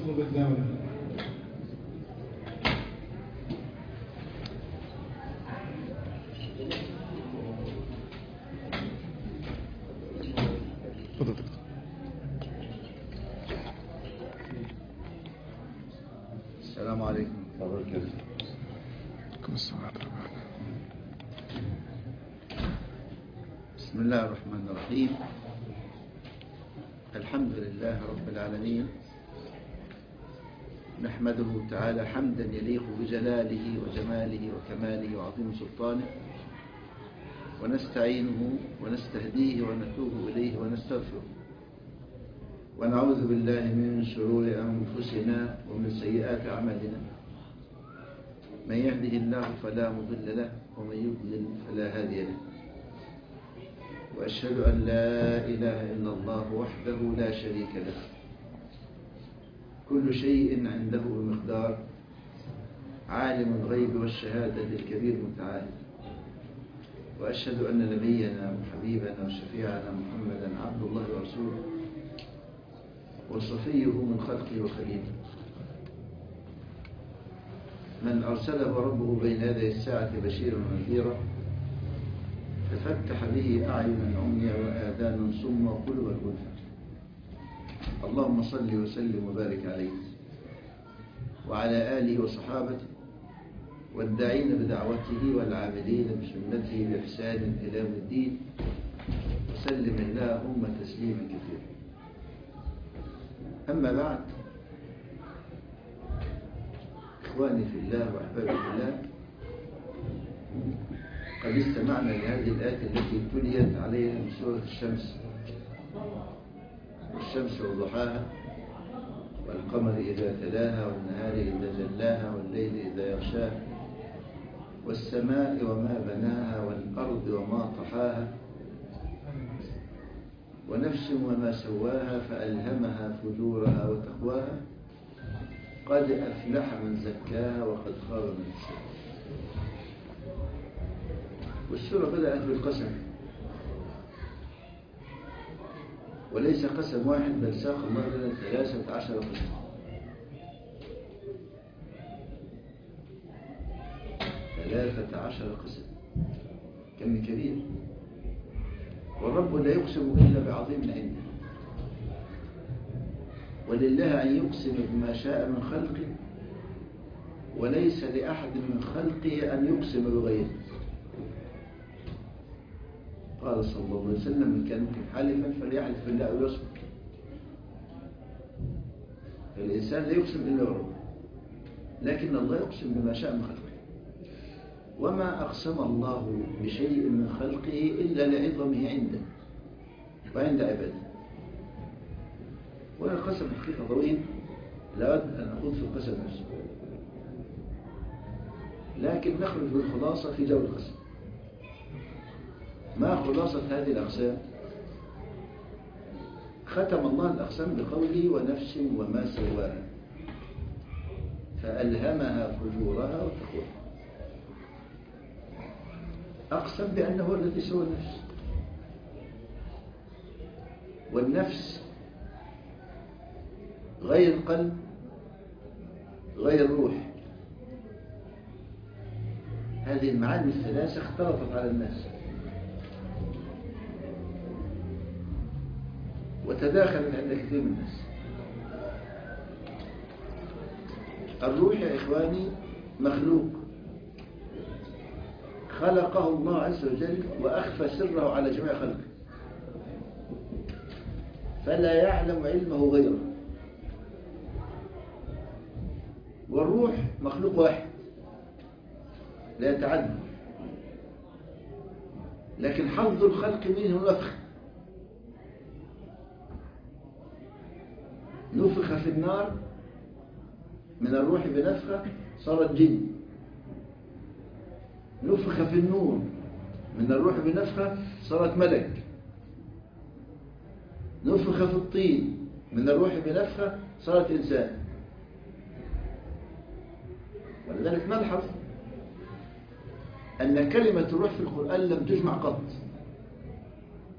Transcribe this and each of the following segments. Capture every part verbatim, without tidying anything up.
اسمه قدامنا. السلام عليكم ورحمة الله وبركاته. بسم الله الرحمن الرحيم. الحمد لله رب العالمين، نحمده تعالى حمدا يليق بجلاله وجماله وكماله وعظيم سلطانه، ونستعينه ونستهديه ونتوب إليه ونستغفره، ونعوذ بالله من شرور أنفسنا ومن سيئات أعمالنا. من يهده الله فلا مضل له، ومن يضلل فلا هادي له. وأشهد أن لا إله إلا الله وحده لا شريك له، كل شيء عنده بمقدار، عالم الغيب والشهادة الكبير المتعال. وأشهد أن نبينا وحبيبنا وشفيعنا محمدا عبد الله ورسوله، وصفيه من خلقه وخليله، من أرسله ربه بين يدي الساعة بشيرا ونذيرا، ففتح به أعينا عميا وآذانا صما وقلوبا غلفا. اللهم صل وسلم وبارك عليه وعلى آله وصحابته والداعين بدعوته والعاملين بسنته بإحسان إلى يوم الدين، وسلم اللهم تسليما كثيرا. أما بعد، إخواني في الله وأحبابي في الله، قد استمعنا لهذه الآية التي تليت عليها من سورة الشمس: والشمس وضحاها، والقمر إذا تلاها، والنهار إذا جلاها، والليل إذا يغشاها، والسماء وما بناها، والأرض وما طحاها، ونفس وما سواها فألهمها فجورها وتقواها، قد أفلح من زكاها وقد خاب من دساها. والسورة بدأت بالقسم، وليس قسم واحد، بل ساق الله لنا ثلاثة عشر قسم. ثلاثة عشر قسم، كم كبير. والرب لا يقسم إلا بعظيم عنده، ولله أن يقسم بما شاء من خلقه، وليس لأحد من خلقه أن يقسم بغيره. قال صلى الله عليه وسلم: من كان ممكن حالفا فليحلف بالله أو يصمت. فالإنسان لا يقسم إلا بربه، لكن الله يقسم بما شاء من خلقه. وما أقسم الله بشيء من خلقه إلا لعظمه عنده وعند عباده. وهذا القسم حقيقة طويل، لا أود أن أخوض في القسم نفسه، لكن نخرج بالخلاصة في جو القسم. ما خلاصة هذه الأقسام؟ ختم الله الأقسام بقوله: ونفس وما سواها فألهمها فجورها وتقواها. أقسم بأنه هو الذي سوى النفس، والنفس غير القلب غير الروح. هذه المعاني الثلاثة اختلطت على الناس وتداخلت عند كثير من الناس. الروح يا إخواني مخلوق، خلقه الله عز وجل وأخفى سره على جميع خلقه، فلا يعلم علمه غيره. والروح مخلوق واحد لا يتعدد، لكن حظ الخلق منه نفخ. نفخ في النار من الروح بنفخة صارت جن، نفخ في النور من الروح بنفخة صارت ملك، نفخ في الطين من الروح بنفخة صارت إنسان. ولذلك نلحظ أن كلمة الروح في القرآن لم تجمع قط،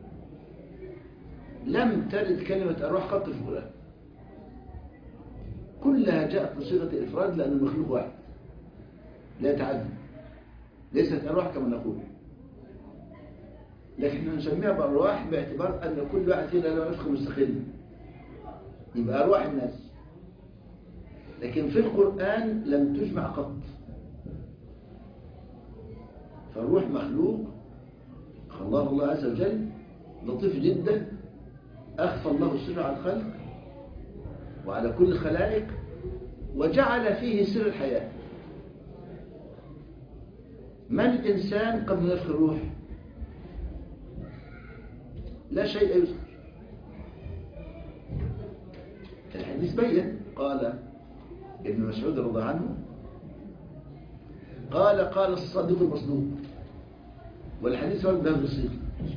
لم ترد كلمة الروح قط في القرآن. كلها جاءت بصيغة الإفراد لأن المخلوق واحد لا يتعدد، ليست أرواح كما نقول، لكن نسميها بأرواح باعتبار أن كل واحد فينا له نفخ مستقل، يبقى أرواح الناس. لكن في القرآن لم تجمع قط، فالروح مخلوق خلاه الله عز وجل لطيف جدا، أخفى الله السر على الخلق وعلى كل الخلائق، وجعل فيه سر الحياة. ما الإنسان قبل نفخ الروح؟ لا شيء يذكر. الحديث بين، قال ابن مسعود رضي الله عنه قال قال الصادق المصدوق، والحديث ورد بهذا الصيغة،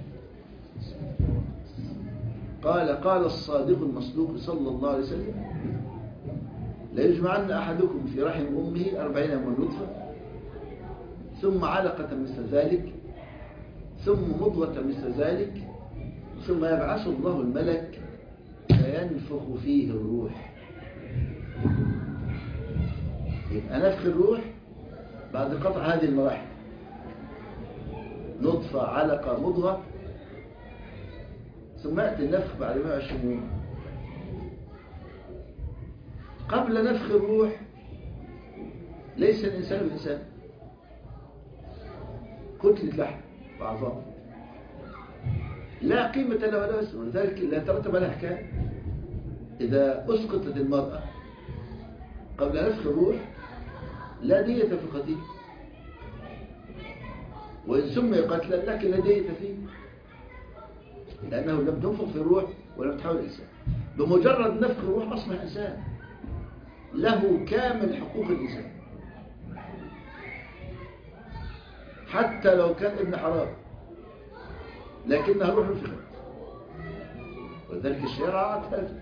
قال قال الصادق المصدوق صلى الله عليه وسلم: لا يجمعن أحدكم في رحم أمه أربعين يوما نطفة ثم علقة مثل ذلك ثم مضغة مثل ذلك ثم يبعث الله الملك فينفخ فيه الروح. يبقى نفخ الروح بعد قطع هذه المراحل، نطفة علقة مضغة، ثم يأتي النفخ بعد مئة وعشرين يوم. قبل نفخ الروح ليس الإنسان بإنسان، كتلة لحم وعظام لا قيمة له ولا وزن، ولذلك لا ترتب على أحكام. إذا أسقطت المرأة قبل نفخ الروح لا دية في القتيل، وإن سمي قتلا لكن لا دية فيه، لأنه لم تنفخ في الروح ولم تحول إنسان. بمجرد نفخ الروح أصبح إنسان له كامل حقوق الإنسان، حتى لو كان ابن حرام لكنها روح نفخت. ولذلك الشريعة هذا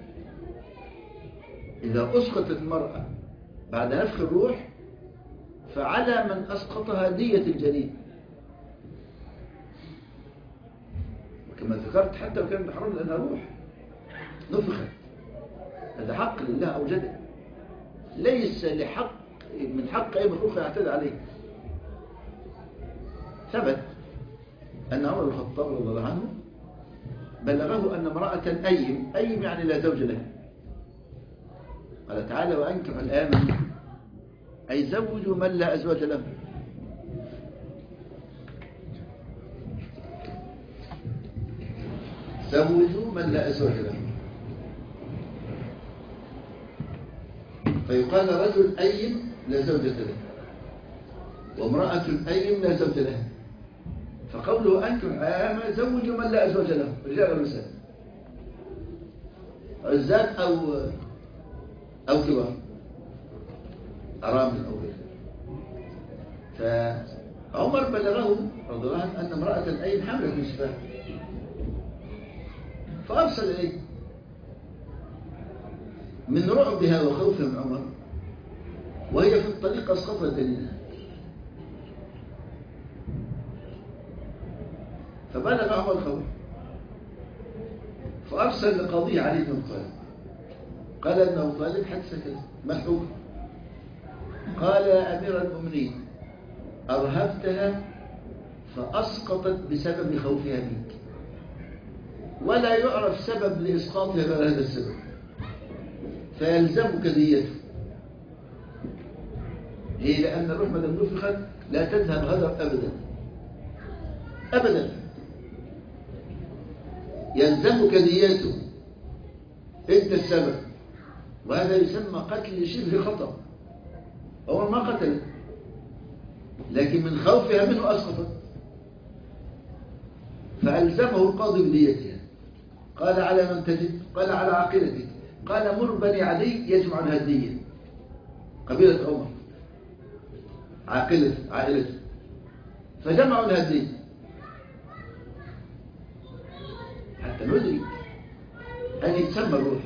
إذا أسقطت المرأة بعد نفخ الروح فعلى من أسقطها دية الجنين، وكما ذكرت حتى لو كان ابن حرام لأنها روح نفخت، هذا حق لله أوجده، ليس لحق من حق أي مخلوق يعتدى عليه. ثبت أن عمر بن الخطاب رضي الله عنه بلغه أن امرأة أيم، أيم يعني لا زوج لها، قال تعالى: وأنكحوا الآمن، أي زوجوا من لا أزواج له. زوجوا من لا أزواج له. فيقال رجل أيم لا زوجة له، وامرأة أيم لا زوج لها. فقوله أنكحوا الآمن زوجوا من لا أزواج له، رجال ونساء، عزاب أو أو كبار، أرامل أو غيره. فعمر بلغه رضي الله عنه أن امرأة أيم حملت من شفاه، فأرسل إليه من رعبها وخوفها من عمر، وهي في الطريق أسقطت دليلها. فبلغ عمر الخوف، فأرسل لقاضي علي بن طالب، قال أنه طالب حدث كذا، ما الحكم؟ قال: يا أمير المؤمنين، أرهبتها فأسقطت بسبب خوفها منك، ولا يعرف سبب لإسقاطها غير هذا السبب، فيلزمك ديته. ليه؟ لأن الروح ما دام نفخت لا تذهب غدر أبدا أبدا، يلزمك ديته، أنت السبب. وهذا يسمى قتل شبه خطأ، هو ما قتل لكن من خوفها منه أسقطت، فألزمه القاضي بديتها. قال: على من تجد؟ قال: على عاقلتك. قال: مر بني علي يجمع الهدية، قبيلة عمر عاقلة عائلته، فجمعوا الهدية حتى ندرك هذه تسمى الروح.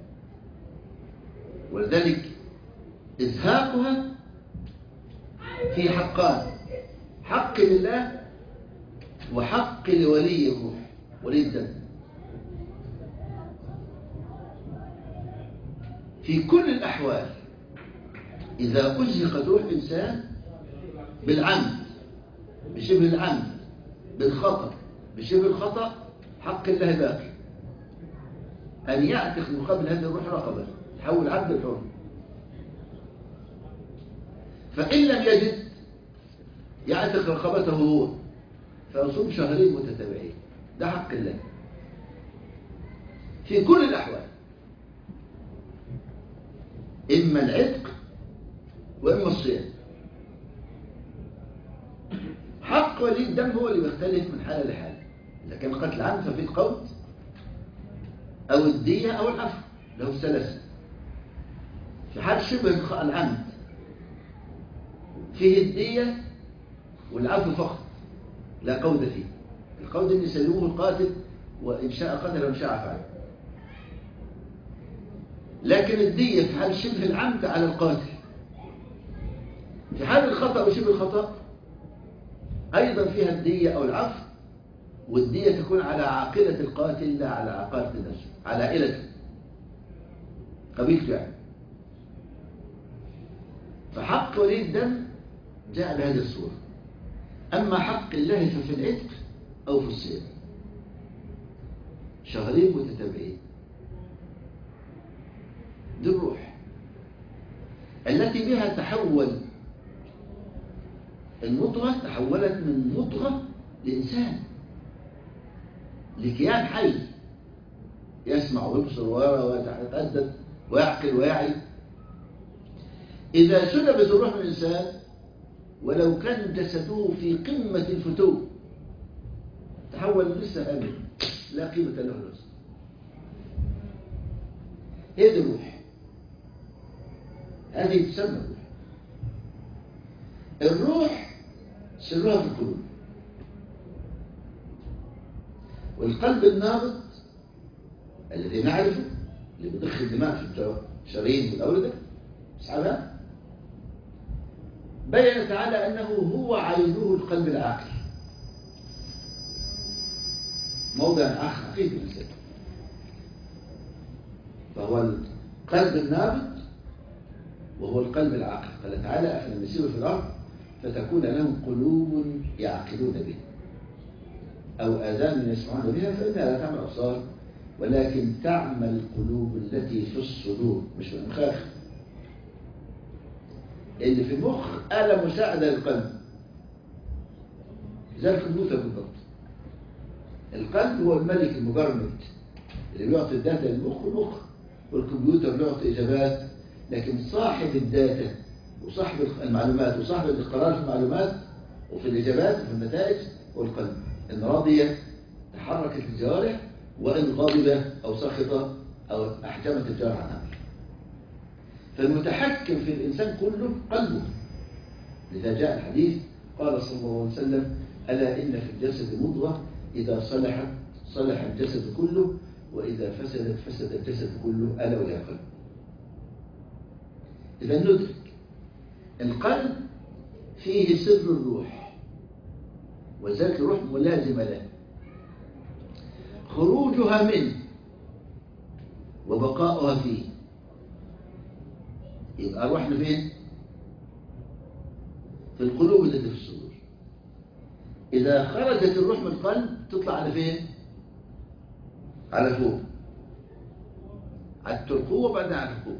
ولذلك إزهاقها في حقان: حق لله وحق لولي الروح ولي الدم. في كل الأحوال إذا أزهقت روح إنسان بالعمد بشبه العمد بالخطأ بشبه الخطأ حق الله باقي أن يعتق مقابل هذه الروح رقبة تحول عبد الحر. فإن لم يجد يعتق رقبته هو فيصوم شهرين متتابعين، ده حق الله في كل الأحوال، إما العتق وإما الصيام. حق ولي الدم هو اللي بيختلف من حالة لحالة، إذا كان قتل عمد ففي القوت أو الدية أو العفو له الثلاثة. في حال شبه العمد فيه الدية والعفو فقط لا قود فيه. القود اللي يسلموه القاتل وإن شاء قتل وإن شاء فعل. لكن الدية في حال شبه العمد على القاتل. في حال الخطأ وشبه الخطأ أيضا فيها الدية أو العفو، والدية تكون على عاقلة القاتل لا على عقالة نفسه، على عائلته قبيلته يعني. فحق ولي الدم جاء بهذه الصورة. أما حق الله ففي العتق أو في الصيام شهرين متتابعين. دي الروح التي بها تحول المضغة، تحولت من مضغة لإنسان لكيان حي يسمع ويبصر ويرى ويتحدث ويعقل ويعي. إذا سلبت الروح من الإنسان ولو كان جسده في قمة الفتوح تحول لسه آمن لا قيمة له الأصل. هي دي الروح، هذه تسمى الروح. الروح سرها في القلوب، والقلب النابض الذي نعرفه اللي بيضخ الدماء في الشرايين والأوردة أصحابها، بين تعالى أنه هو عينه القلب العاقل، موضع آخر عقيد الإنسان. فهو القلب النابض وهو القلب العاقل. قال تعالى أفلم يسيروا في الأرض فتكون لهم قلوب يعقلون بها أو آذان يسمعون بها فإنها لا تعمل أبصار ولكن تعمل القلوب التي في الصدور مش في المخاخ. اللي في المخ آلة مساعدة للقلب زي الكمبيوتر بالضبط. القلب هو الملك المبرمج اللي بيعطي الداتا للمخ، والمخ والكمبيوتر بيعطي إجابات. لكن صاحب الداتا وصاحب المعلومات وصاحب القرار في المعلومات وفي الإجابات وفي النتائج هو القلب. إن راضية تحركت الجوارح، وإن غاضبة أو ساخطة أو أحجمت الجوارح عن عمل. فالمتحكم في الإنسان كله قلبه. لذا جاء الحديث قال صلى الله عليه وسلم ألا إن في الجسد مضغة إذا صلحت صلح الجسد كله وإذا فسدت فسد الجسد كله ألا وهي القلب. إذا ندرك القلب فيه سر الروح، وذلك الروح ملازمة له، خروجها منه وبقاؤها فيه. يبقى روحنا فين؟ في القلوب التي في الصدور. إذا خرجت الروح من القلب تطلع على فين؟ على فوق، على الترقوة وبعدين على الفوق.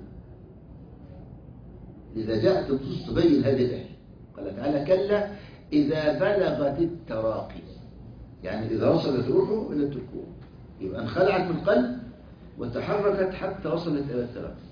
إذا جاءت النصوص تبين هذه الآية. قال تعالى كلا إذا بلغت التراقي، يعني إذا وصلت روحه إلى الترقوة يبقى انخلعت من القلب وتحركت حتى وصلت إلى التراقي.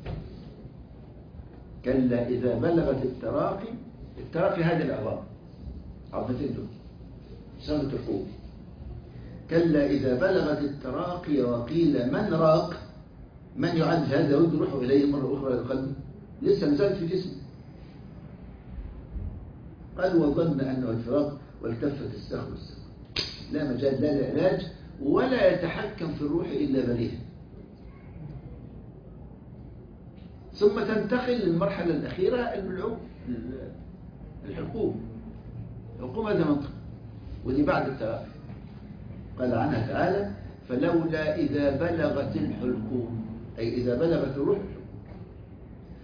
كلا إذا بلغت التراقي، التراقي هذه الأعضاء عضتين دول سمى الترقوة. كلا إذا بلغت التراقي وقيل من راق، من يعالج هذا يرد روحه إليه مرة أخرى إلى القلب لسه نزلت في جسمه. قال وظن أنه الفراق والتفت الساق والساق. لا مجال لا لعلاج ولا يتحكم في الروح إلا بريء. ثم تنتقل للمرحلة الأخيرة الحكوم. الحكوم الحكوم هذا منطق، ودي بعد التراقي. قال عنها تعالى فلولا إذا بلغت الحلقوم، أي إذا بلغت الروح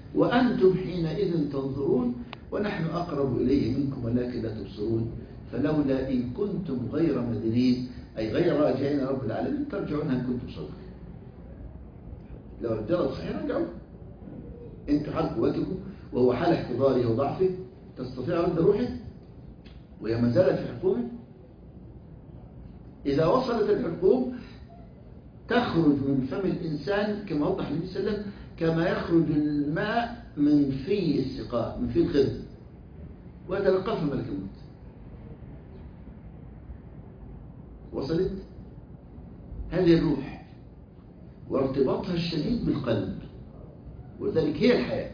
وأنتم حينئذ تنظرون ونحن أقرب إليه منكم ولكن لا تبصرون فلولا إن كنتم غير مدينين أي غير راجعين رب العالمين ترجعونها إن كنتم صادقين. لو الدرس صحيح رجعوا، أنتم حال قوتكم وهو حال احتضاره وضعفه تستطيع رد روحه وهي ما زالت في حكومه. إذا وصلت الحكوم تخرج من فم الإنسان كما وضح النبي صلى الله عليه وسلم كما يخرج الماء من في السقاء من في الخرز ويتلقاه ملك الموت. وصلت هذه الروح وارتباطها الشديد بالقلب، ولذلك هي الحياة.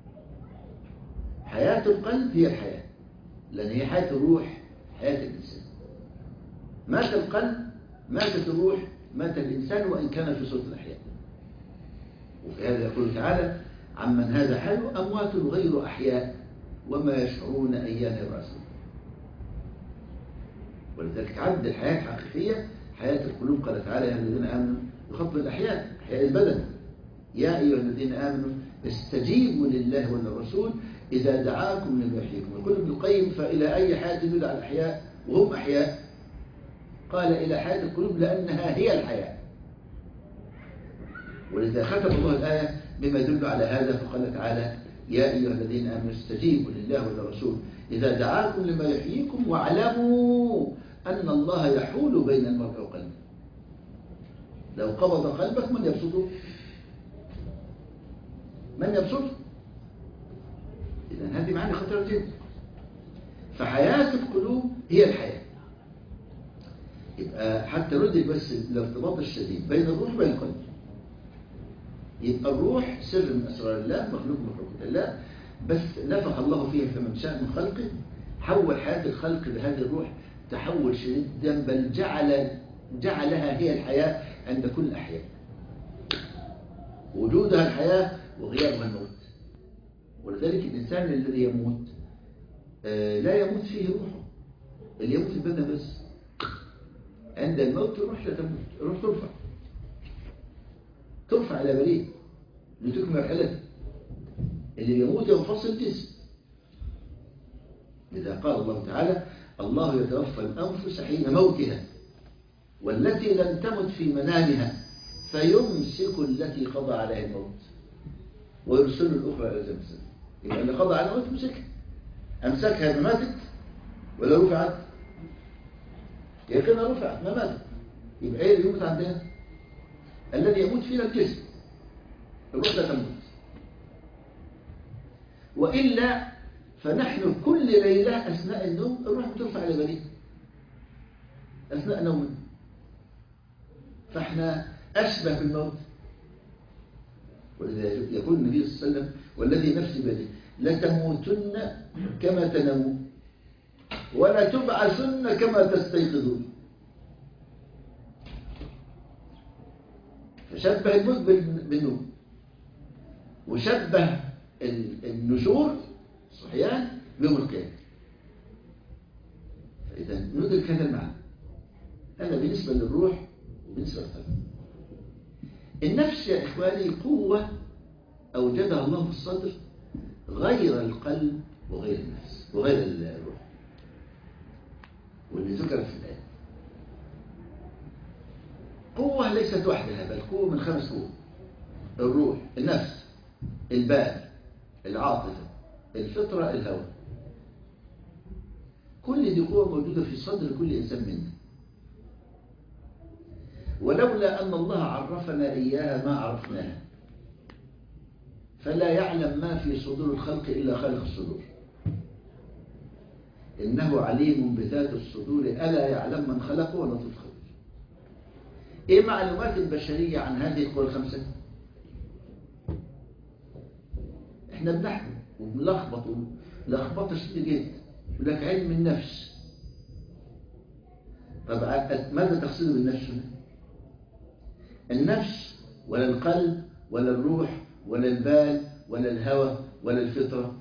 حياة القلب هي الحياة، لأن هي حياة الروح حياة الإنسان. مات القلب ماتت الروح مات الإنسان وإن كان في صورة الأحياء. وفي هذا يقول تعالى عمن هذا حاله أموات غير أحياء وما يشعرون أيان يبعثون. ولذلك تعد الحياة الحقيقية حياة القلوب. قال تعالى يا الذين آمنوا بخطب الأحياء أحياء البدن يا أيها الذين آمنوا استجيبوا لله وللرسول إذا دعاكم لما يحييكم. يقول ابن القيم فإلى أي حياة يدل على الأحياء وهم أحياء؟ قال إلى حياة القلوب لأنها هي الحياة. ولذا ختم الله الآية بما يدل على هذا فقال تعالى يا أيها الذين آمنوا استجيبوا لله وللرسول إذا دعاكم لما يحييكم واعلموا أن الله يحول بين المرء وقلبه. لو قبض قلبك من يبسطه؟ من يبسطه؟ إذن هذه معاني خطيرة جدا. فحياة القلوب هي الحياة. يبقى حتى ندرك بس الارتباط الشديد بين الروح وبين القلب. يبقى الروح سر من أسرار الله مخلوق من مخلوقات الله، بس نفخ الله فيه فمن شاء من خلقه حول حياة الخلق بهذه الروح تحول شديدا، بل جعل جعلها هي الحياة عند كل الأحياء. وجودها الحياة وغيابها الموت. ولذلك الإنسان الذي يموت آه لا يموت فيه روحه، اللي يموت البدن بس. عند الموت الروح لا تموت، الروح ترفع ترفع إلى بريء لتكمل رحلته. اللي يموت ينفصل جسم. لذا قال الله تعالى الله يتوفى الأنفس حين موتها والتي لم تمت في منامها فيمسك التي قضى عليها الموت ويرسل الأخرى إلى جنسها. يبقى اللي قضى على الموت مسكها، أمسكها ما ماتت ولا رفعت؟ يقينا رفعت ما ماتت. يبقى ايه اللي يموت عندنا؟ الذي يموت فينا الجسم، الروح لا تموت. وإلا فنحن كل ليلة أثناء النوم الروح بترفع إلى بريء أثناء نومنا. فاحنا أشبه بالموت. ولذا يقول النبي صلى الله عليه وسلم والذي نفسي بيده لتموتن كما تنامون ولا تبعثن كما تستيقظون. فشبه الموت بالنوم وشبه النشور الصحيان بيوم القيامة. فإذا ندرك هذا المعنى. هذا بالنسبة للروح وبالنسبة للقلب. النفس يا إخواني قوة أوجدها الله في الصدر غير القلب وغير النفس وغير الروح، واللي ذكرت في الآية. قوة ليست وحدها بل قوة من خمس قوة: الروح، النفس، البال، العاطفة، الفطرة، الهوى. كل دي قوة موجودة في صدر كل إنسان منا. ولولا أن الله عرفنا إياها ما عرفناها. فلا يعلم ما في صدور الخلق إلا خالق الصدور. إنه عليم بذات الصدور ألا يعلم من خلقه ولا تدخل. إيه معلومات البشرية عن هذه القوى الخمسة؟ إحنا بنحكم وبنلخبط لخبطة شديدة جدا. يقول لك علم النفس. طب ماذا تقصد بالنفس؟ النفس ولا القلب ولا الروح ولا البال ولا الهوى ولا الفطرة.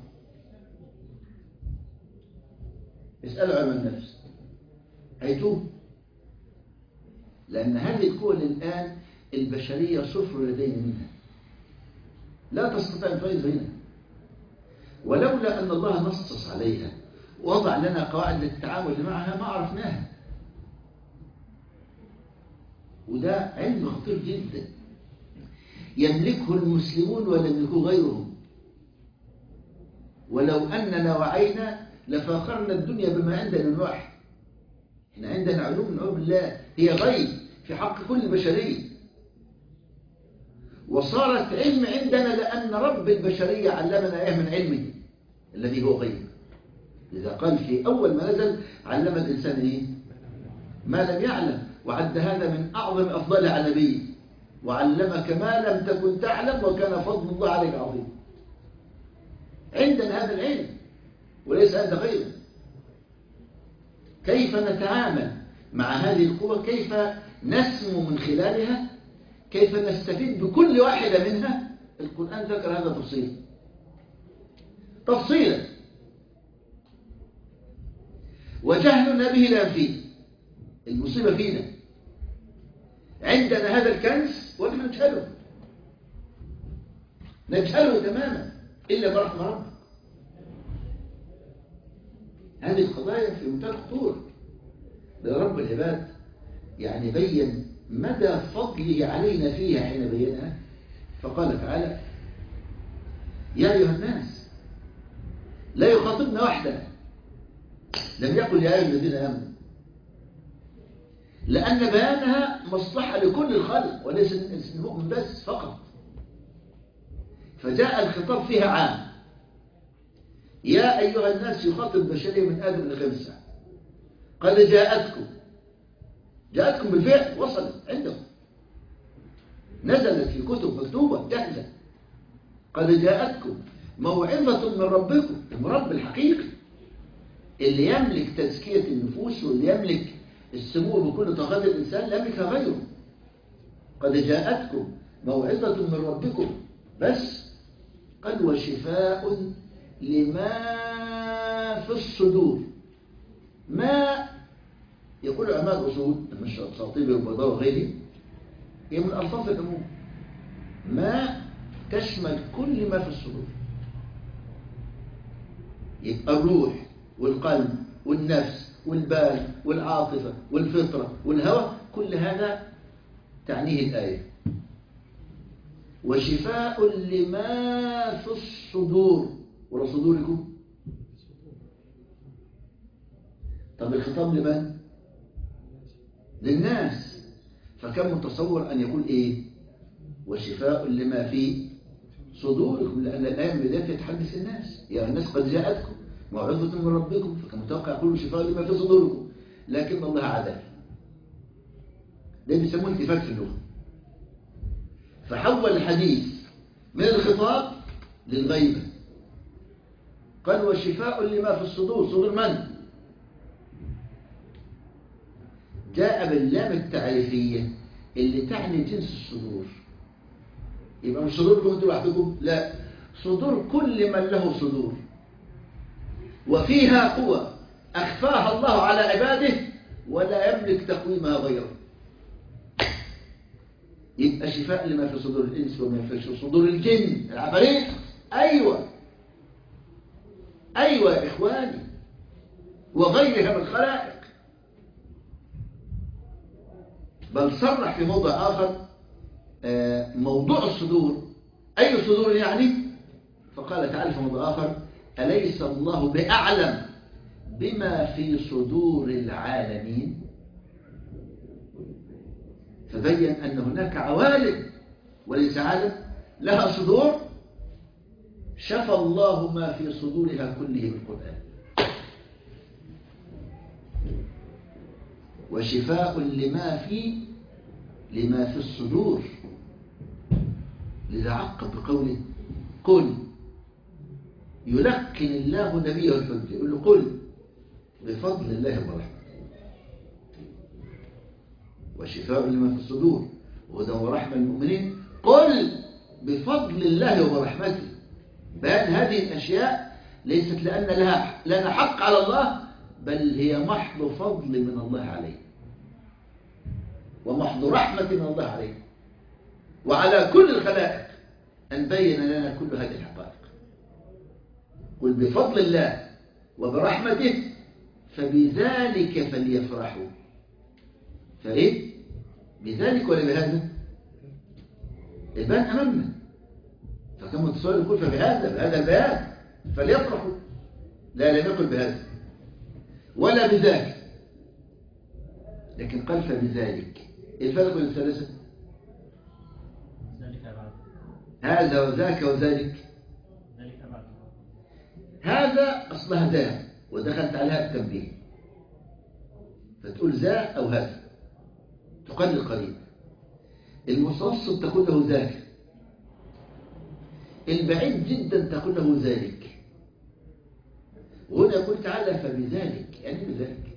اسألوا علم النفس هيتوه. لأن هذه القوة الآن البشرية صفر لدينا منها. لا تستطيع أن تميز بينها، ولولا أن الله نصص عليها ووضع لنا قواعد للتعامل معها ما عرفناها. وده علم خطير جدا يملكه المسلمون ولا يملكه غيرهم. ولو أننا وعينا لفاخرنا الدنيا بما عندنا من وحي. احنا عندنا علوم من علوم الله هي غيب في حق كل بشرية، وصارت علم عندنا لأن رب البشرية علمنا إيه من علمه الذي هو غيب. إذا قال في أول ما نزل علم الإنسان إيه؟ ما لم يعلم، وعد هذا من أعظم أفضال على نبيه، وعلمك ما لم تكن تعلم وكان فضل الله عليك عظيم. عندنا هذا العلم وليس هذا غيره. كيف نتعامل مع هذه القوة؟ كيف نسمو من خلالها؟ كيف نستفيد بكل واحدة منها؟ القرآن ذكر هذا تفصيلا تفصيلا، وجهلنا به لا ينفيه. المصيبة فينا عندنا هذا الكنز ونحن نجهله نجهله تماما إلا برحمة ربك. هذه القضايا في منتهى الخطورة. رب العباد يعني بين مدى فضله علينا فيها حين بينها، فقال تعالى: يا أيها الناس، لا يخاطبنا وحدنا، لم يقل يا أيها الذين آمنوا، لأن بيانها مصلحة لكل الخلق وليس المؤمن بس فقط. فجاء الخطاب فيها عام. يا أيها الناس يخاطب البشرية من آدم لخمسة. قال جاءتكم، جاءتكم بالفعل، وصلت عندكم، نزلت في كتب مكتوبة جاهزة. قد جاءتكم موعظة من ربكم، المرب الحقيقي اللي يملك تزكية النفوس واللي يملك السمو بكل طاقات الإنسان لا يملكها غيره. قد جاءتكم موعظة من ربكم، بس قال وشفاء لما في الصدور. ما يقول علماء الأصول مش الشاطبي والبيضاوي وغيره، هي من ألفاظ العموم، ما تشمل كل ما في الصدور. يبقى الروح والقلب والنفس والبال والعاطفة والفطرة والهوى، كل هذا تعنيه الآية. وشفاء لما في الصدور، ولا صدوركم. طب الخطاب لمن؟ للناس. فكم متصور أن يقول إيه؟ وشفاء لما في صدوركم، لأن الآية من بداية تتحدث الناس. يا الناس قد جاءتكم موعظة من ربكم، فكان متوقع يقول شفاء لما في صدوركم، لكن الله عدل. ده بيسموه التفات في اللغة. فحول الحديث من الخطاب للغيبة. قال وشفاء لما في الصدور. صدور من؟ جاء باللام التعريفية اللي تعني جنس الصدور. يبقى مش صدوركم انتوا لوحدكم، لا، صدور كل من له صدور وفيها قوة أخفاها الله على عباده ولا يملك تقويمها غيره. يبقى شفاء لما في صدور الإنس وما في صدور الجن العفاريت. أيوة أيوة يا إخواني، وغيرها من الخلائق. بل صرح في موضع آخر موضوع الصدور، أي صدور يعني؟ فقال تعالى في موضع آخر: أليس الله بأعلم بما في صدور العالمين؟ فبين أن هناك عوالم وليس عالم لها صدور شفى الله ما في صدورها كله بالقرآن. وشفاء لما في لما في الصدور. لذا عقب بقوله: قل، يلقن الله نبيه الحجة، يقول له: قل بفضل الله ورحمته. وشفاء لما في الصدور وهدى ورحمة للمؤمنين. قل بفضل الله ورحمته. بأن هذه الأشياء ليست لأن لها لنا حق على الله، بل هي محض فضل من الله عليه ومحض رحمة من الله عليه وعلى كل الخلائق. أن بين لنا كل هذه الحقائق. قل بفضل الله وبرحمته فبذلك فليفرحوا. فإيه؟ بذلك ولا بهذا؟ البيان أمامنا، فكم متصور يقول فبهذا، بهذا البيان فليفرحوا. لا، لم يقل بهذا ولا بذاك، لكن قال فبذلك. الفرق بين الثلاثة هذا وذاك وذلك. هذا أصلها ذا ودخلت عليها التنبيه، فتقول ذا أو هذا تقلل قريب. المتوسط تقول له ذاك، البعيد جدا تقول له ذلك. وهنا يقول تعالى فبذلك، يعني بذلك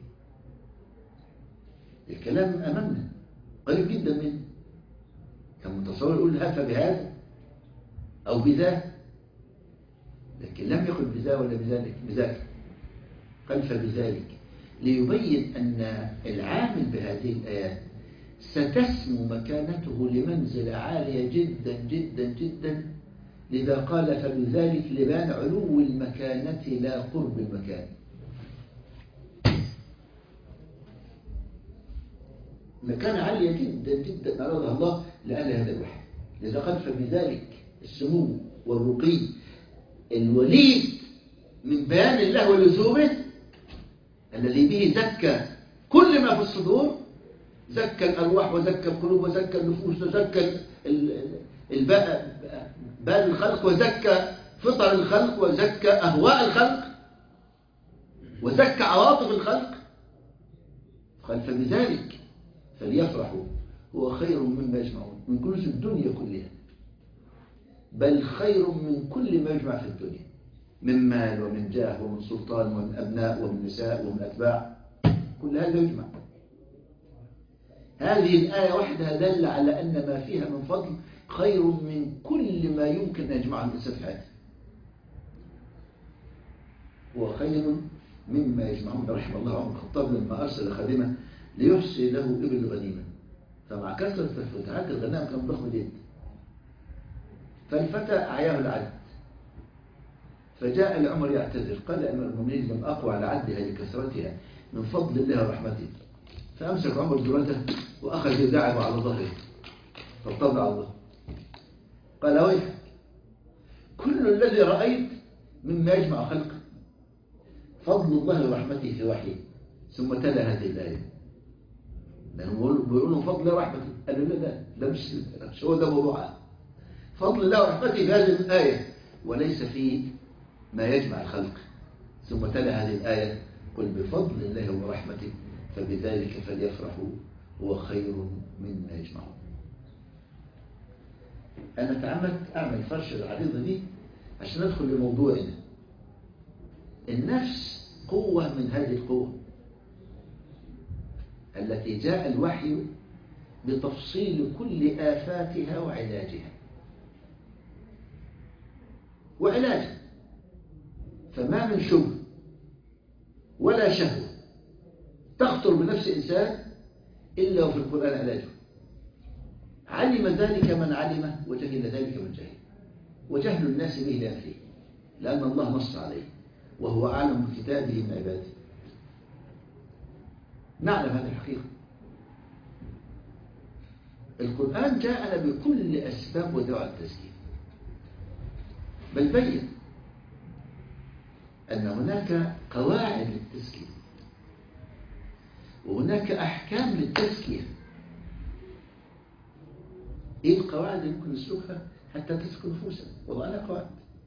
الكلام أمامنا قريب جدا منه. كان متصور يقول ها فبهذا أو بذا، لكن لم يقل بذا ولا بذلك، بذاك قال فبذلك، ليبين أن العامل بهذه الآيات ستسمو مكانته لمنزلة عالية جدا جدا جدا. لذا قال فبذلك لبان علو المكانة لا قرب المكان. مكانة عالية جدا جدا أرادها الله لأهل هذا الوحي. لذا قال فبذلك السمو والرقي الوليد من بيان الله ولزومه الذي به زكى كل ما في الصدور، زكى الأرواح وزكى القلوب وزكى النفوس وزكى بال الخلق وزكى فطر الخلق وزكى أهواء الخلق وزكى عواطف الخلق. قال فبذلك فليفرحوا هو خير مما يجمعون من كنوز الدنيا كلها، بل خير من كل ما يجمع في الدنيا من مال ومن جاه ومن سلطان ومن أبناء ومن نساء ومن أتباع، كل هذا يجمع. هذه الآية وحدها دل على أن ما فيها من فضل خير من كل ما يمكن أن يجمعه الإنسان في حياته. هو خير مما يجمعون. رحم الله عمر الخطاب لما أرسل خادمه ليحصي له إبل غنيمة، فمع كثرة الفتحات الغنائم كان ضخم جدا، فالفتى أعياه العد، فجاء لعمر يعتذر، قال أمير المؤمنين لم أقوى على عدها لكثرتها من فضل الله ورحمته. فأمسك عمر درته وأخذ يداعب على ظهره فاطلع على الله، قال ويحك كل الذي رأيت مما يجمع خلقه فضل الله ورحمته في وحيه. ثم تلا هذه الآية لأنهم بيقولوا فضل رحمته، قالوا لا لا ده مش, مش هو ده موضوعها. فضل الله ورحمته في هذه الآية وليس في ما يجمع الخلق. ثم تلا هذه الآية قل بفضل الله ورحمته فبذلك فليفرحوا هو خير مما يجمعون. أنا تعمدت أعمل فرشة العريضة دي عشان أدخل لموضوعنا. النفس قوة من هذه القوة التي جاء الوحي بتفصيل كل آفاتها وعلاجها وعلاجها. فما من شبه ولا شهوة تخطر بنفس إنسان إلا وفي القرآن علاجه. علم ذلك من علمه وجهل ذلك من جهل، وجهل الناس به لا يكفيه لأن الله نص عليه وهو أعلم بكتابه من عباده. نعلم هذه الحقيقة. القرآن جاءنا بكل أسباب ودواعي التزكية، بل بين أن هناك قواعد للتزكية وهناك أحكام للتزكية. إيه القواعد اللي ممكن نسلكها حتى تزكي نفوسنا؟ وضعنا قواعد.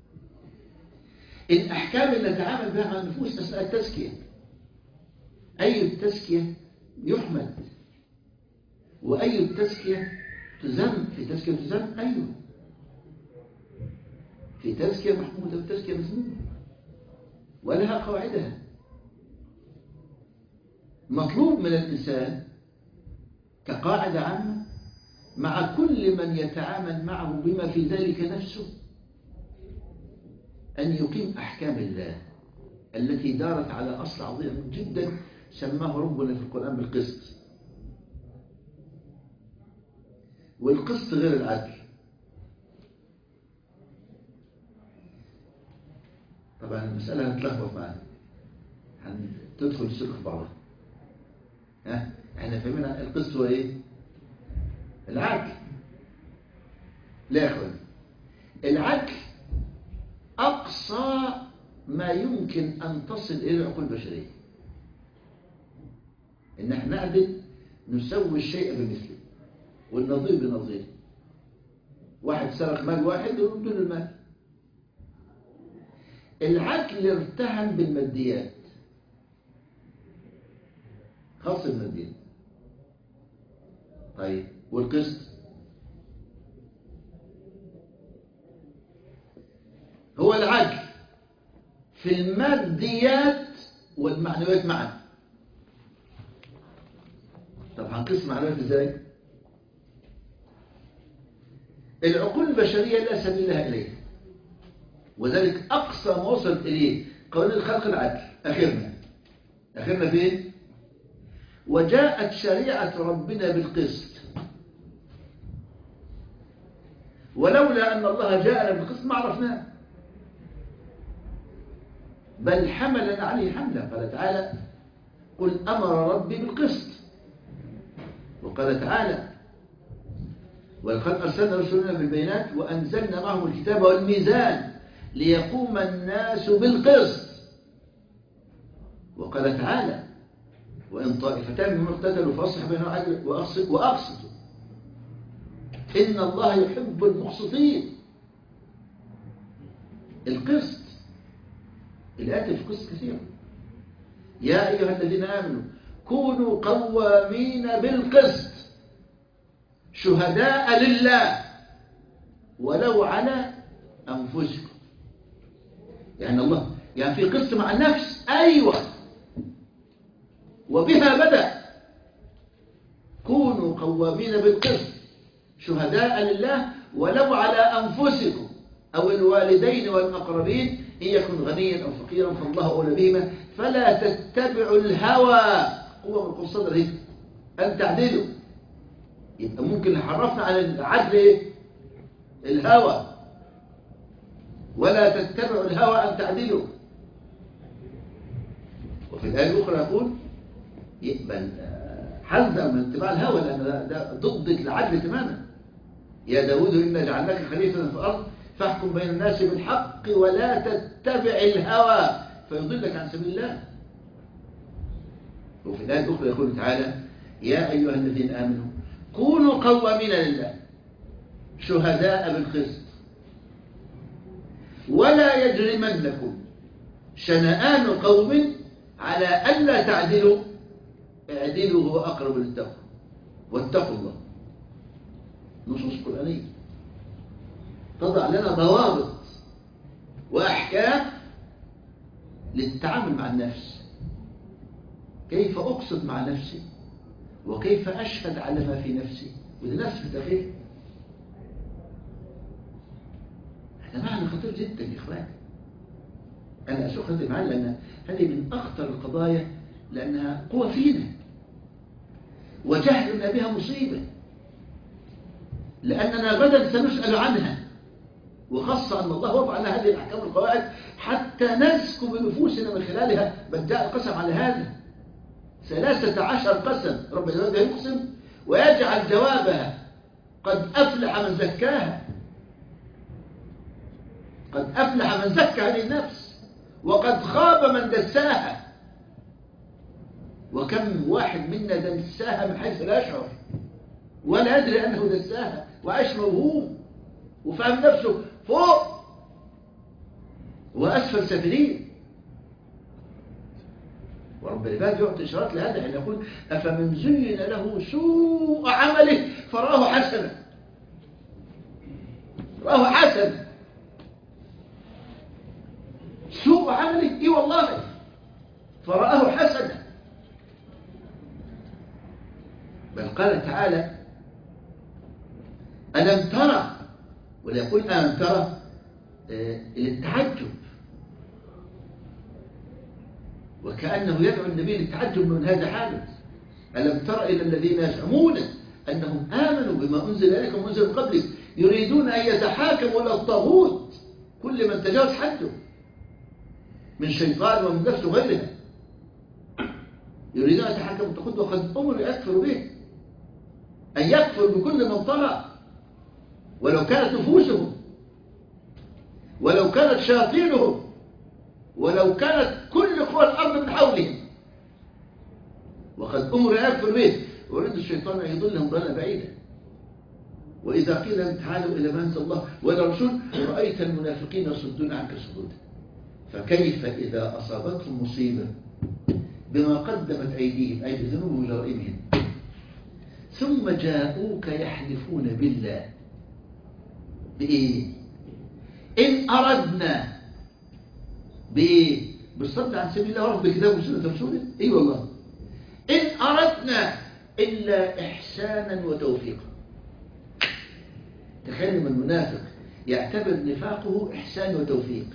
الأحكام اللي نتعامل بها مع النفوس أثناء التزكية. أي التزكية يحمد وأي التزكية تذم. في تزكية تذم، أيوه في تزكية محمودة وتزكية مذمومة ولها قواعدها. مطلوب من الإنسان كقاعدة عامة مع كل من يتعامل معه بما في ذلك نفسه أن يقيم أحكام الله التي دارت على أصل عظيم جدا سماه ربنا في القرآن بالقسط. والقسط غير العدل. طبعا المسألة هتلخبط معانا، هتدخل السلك في بعضها. ها احنا فهمنا القسط هو ايه؟ العدل. لا يا اخوان، العدل اقصى ما يمكن ان تصل الى العقول البشريه، ان احنا نعدل نسوي الشيء بمثله والنظير بنظيره. واحد سرق مال واحد يرد له المال. العدل ارتهن بالماديات، خاص الماديات. طيب والقسط هو العدل في الماديات والمعنويات معا. طب هنقسم معنويات ازاي؟ العقول البشريه لا سبيل لها اليه، وذلك اقصى ما وصلت اليه قانون الخلق العدل. اخرنا اخرنا فين؟ وجاءت شريعه ربنا بالقسط، ولولا ان الله جاءنا بالقسط ما عرفناه، بل حملنا عليه حملا. قال تعالى: قل امر ربي بالقسط. وقال تعالى: ولقد ارسلنا رسلنا بالبينات وانزلنا معهم الكتاب والميزان ليقوم الناس بالقسط. وقال تعالى: وان طائفتان منهم اقتتلوا فاصلحوا بينهم عدل واقسطوا ان الله يحب المقسطين. القسط الآتي في القسط كثيرا. يا أيها الذين آمنوا كونوا قوامين بالقسط شهداء لله ولو على أنفسكم. يعني الله يعني في قسط مع النفس، أيوة، وبها بدأ. كونوا قوامين بالقسط شهداء لله ولو على أنفسكم أو الوالدين والأقربين إن يكن غنيا أو فقيرا فالله أولى بهما فلا تتبعوا الهوى. هو من القصة دي أن تعدلوا. يبقى ممكن حرفنا على العدل إيه؟ الهوى. ولا تتبعوا الهوى أن تعدلوا. وفي الآية الأخرى يقول يقبل حذر من اتباع الهوى، لأن ده ضد العدل تماما. يا داود إنا جعلناك خليفة في الأرض فاحكم بين الناس بالحق ولا تتبع الهوى فيضلك عن سبيل الله. وفي الآية الأخرى يقول تعالى: يا أيها الذين آمنوا كونوا قوامين لله شهداء بالقسط ولا يجرمنكم شنآن قوم على ألا تعدلوا اعدلوا هو أقرب للتقوى واتقوا الله. نصوص قرآنية تضع لنا ضوابط وأحكام للتعامل مع النفس. كيف أقصد مع نفسي وكيف أشهد على ما في نفسي وده نفس في الداخل. هذا معنى خطير جدا يا إخوان. أنا أسوق هذه المعنى لأن هذه من أخطر القضايا، لأنها قوة فينا وجهلنا بها مصيبة، لأننا غدا سنسأل عنها. وخاصة أن الله وضع لنا هذه الأحكام والقواعد حتى نزكو بنفوسنا من خلالها. بل جاء القسم على هذا ثلاثة عشر قسم. رب العالمين يقسم ويجعل جوابها قد أفلح من زكاها. قد أفلح من زكى هذه النفس وقد خاب من دساها. وكم واحد منا دساها من حيث لا يشعر ولا يدري أنه دساها وعاش موهوم وفهم نفسه فوق وأسفل سافلين. ورب العباد يعطي إشارات لهذا حين يقول: أفمن زين له سوء عمله فرآه حسنا. فرآه حسنا. سوء عمله إيه والله فرآه حسنا. بل قال تعالى: ألم ترى، ولا يقول ألم ترى آه للتعجب، وكأنه يدعو النبي للتعجب من هذا حادث. ألم تر إلى الذين يزعمون أنهم آمنوا بما أنزل إليكم وأنزل من قبلك يريدون أن يتحاكموا إلى الطاغوت كل من تجاوز حده. من شيطان ومن نفس غيرها، يريدون أن يتحكموا الطاغوت وقد أمروا يكفروا به، أن يكفر بكل من طغى، ولو كانت نفوسهم، ولو كانت شياطينهم، ولو كانت كل قوى الأرض من حولهم، وقد أمر يكفر به. ويريد الشيطان أن يضلهم ضلالا بعيدا. وإذا قيل لهم تعالوا إلى ما أنزل الله وإلى الرسول رأيت المنافقين يصدون عنك صدودا. فكيف إذا أصابتهم مصيبة بما قدمت أيديهم، أي بذنوبهم وجرائمهم، ثم جاءوك يحلفون بالله بإيه؟ إن أردنا بإيه؟ بالصد عن سبيل الله ورفض الكتاب وسنة رسوله. إيه والله، إن أردنا إلا إحسانا وتوفيقا. تخيل من المنافق يعتبر نفاقه إحسان وتوفيق،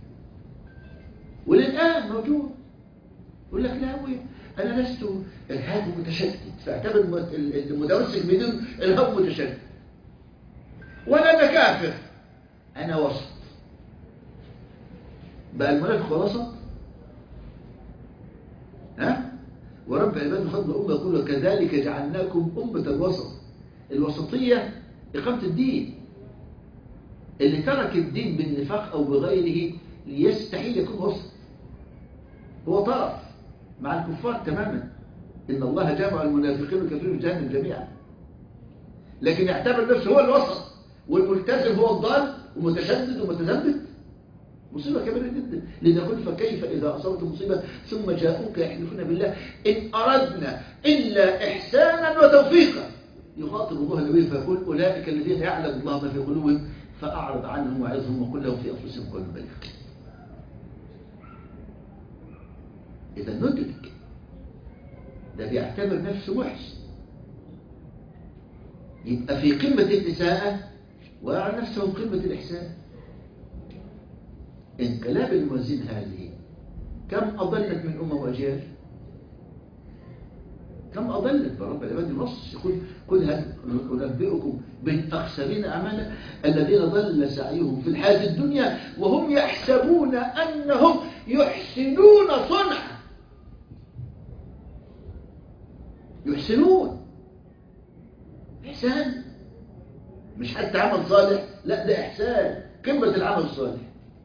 وللآن موجود. يقول لك لا أبوي أنا لست إرهابي متشدد، فاعتبر المتمسك بدون إرهاب متشدد، ولا أنا كافر، أنا وسط. بقى المنافق وسط. ها؟ ورب عباد فضل أمة يقول وكذلك جعلناكم أمة الوسط. الوسطية إقامة الدين. اللي ترك الدين بالنفاق أو بغيره يستحيل يكون وسط، هو طرف مع الكفار تماما. إن الله جمع المنافقين والكافرين في جهنم جميعا. لكن يعتبر نفسه هو الوسط، والملتزم هو الضال ومتشدد ومتذبذب. مصيبة كبيرة جدا. لنقول فكيف إذا أصابت مصيبة ثم جاءوك يحلفون بالله إن أردنا إلا إحسانا وتوفيقا. يخاطب الله النبي فيقول أولئك الذين يعلم الله ما في قلوبهم فأعرض عنهم وعظهم وقل لهم في أنفسهم قولا بليغا. إذا ندرك ده بيعتبر نفسه محسن، يبقى في قمة الإساءة ويرى نفسه قمة الإحسان. انقلاب الموازين هذه كم أضلت من أمة وأجيال؟ كم أضلت؟ برب العباد نص يقول قل هل أنبئكم بالأخسرين أعمالا الذين ضل سعيهم في الحياة الدنيا وهم يحسبون أنهم يحسنون صنعا. يحسنون إحسان، مش حتى عمل صالح، لا ده إحسان، قمة العمل الصالح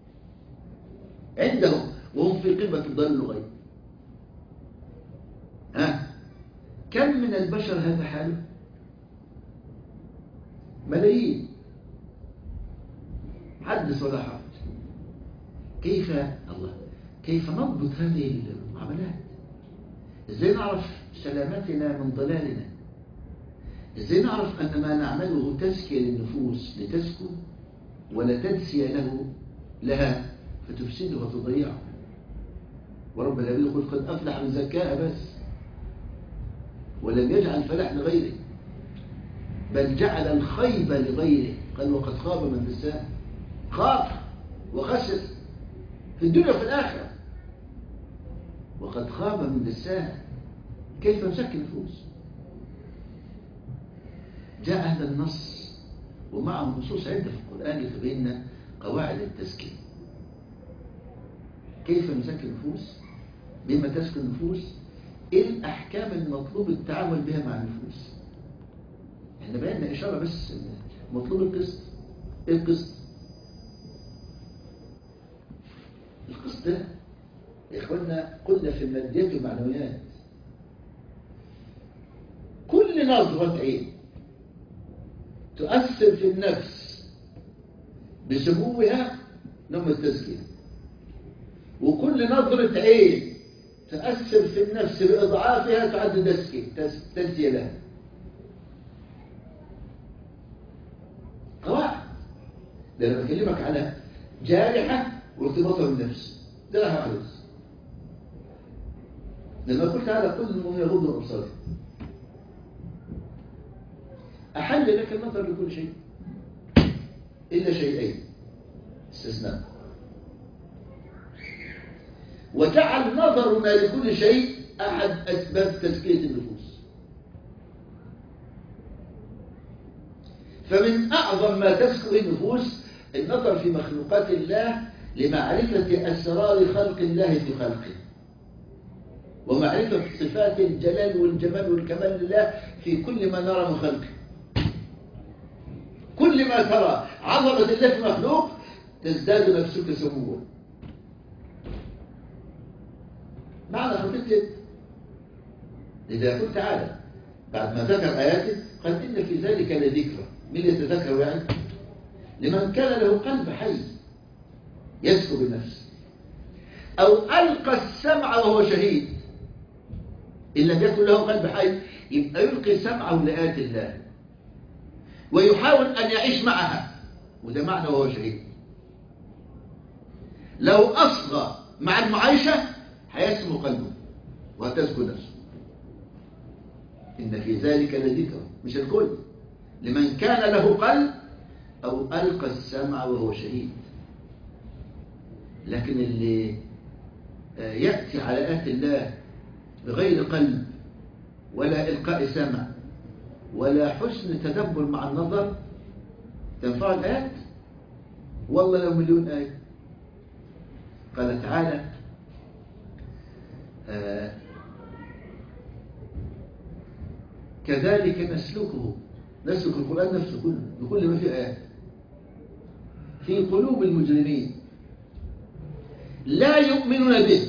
عندهم وهم في قمة الضلال الغيب. ها كم من البشر هذا حاله؟ ملايين، حدث ولا حرج. كيف الله كيف نضبط هذه المعاملات؟ ازاي نعرف سلامتنا من ضلالنا؟ ازاي نعرف ان ما نعمله تزكية للنفوس لتزكو ولا تدسي له لها فتفسده وتضيعه؟ ورب العالمين يقول قد أفلح من زكاها بس، ولم يجعل فلاح لغيره، بل جعل الخيب لغيره. قال وقد خاب من دساها، خاب وخسر في الدنيا وفي الآخرة. وقد خاب من دساها. كيف نزكي النفوس؟ جاء هذا النص ومعه نصوص عدة في القرآن لتبين قواعد التزكية. كيف نزكي النفوس؟ بما تزكي النفوس؟ ايه الأحكام المطلوب التعامل بها مع النفوس؟ احنا بينا إشارة بس مطلوب القسط. ايه القسط؟ القسط ده يا إخوانا قلنا في الماديات والمعنويات كل نظرة عين تؤثر في النفس بسموها نوم التزكية، وكل نظرة عين تؤثر في النفس بإضعافها تعد تزكية لها. قواعد. ده أنا بكلمك على جارحة وارتباطها بالنفس، ده لا خالص. لما قلت تعالى كل المؤمنين يغضوا من أبصارهم، أحل لك النظر لكل شيء إلا شيئين استثناء، وجعل نظرنا لكل شيء أحد أسباب تزكية النفوس. فمن أعظم ما تزكو النفوس النظر في مخلوقات الله لمعرفة أسرار خلق الله في خلقه، ومعرفة صفات الجلال والجمال والكمال لله في كل ما نرى من خلقه. كل ما ترى عظمة الله في مخلوق تزداد نفسك سموا. معنى خطيط. لذا يقول تعالى بعد ما ذكر آياته قال إن في ذلك لذكرى. من يتذكر يعني؟ لمن كان له قلب حي يسكو بالنفس، أو ألقى السمع وهو شهيد. إن لم يكن له قلب حي يبقى يلقي سمعه لآيات الله ويحاول أن يعيش معها، وده معنى وهو شهيد. لو أصغى مع المعايشة هيسمو قلبه وهتسكو نفسه. إن في ذلك لذكرى، مش الكل، لمن كان له قلب أو ألقى السمع وهو شهيد. لكن اللي يأتي على آيات الله بغير قلب ولا إلقاء سمع ولا حسن تدبر مع النظر تنفع الآيات؟ والله لو مليون آية. قال تعالى آه كذلك نسلكه، نسلك القرآن نفسه كله بكل ما فيه آيات في قلوب المجرمين لا يؤمنون به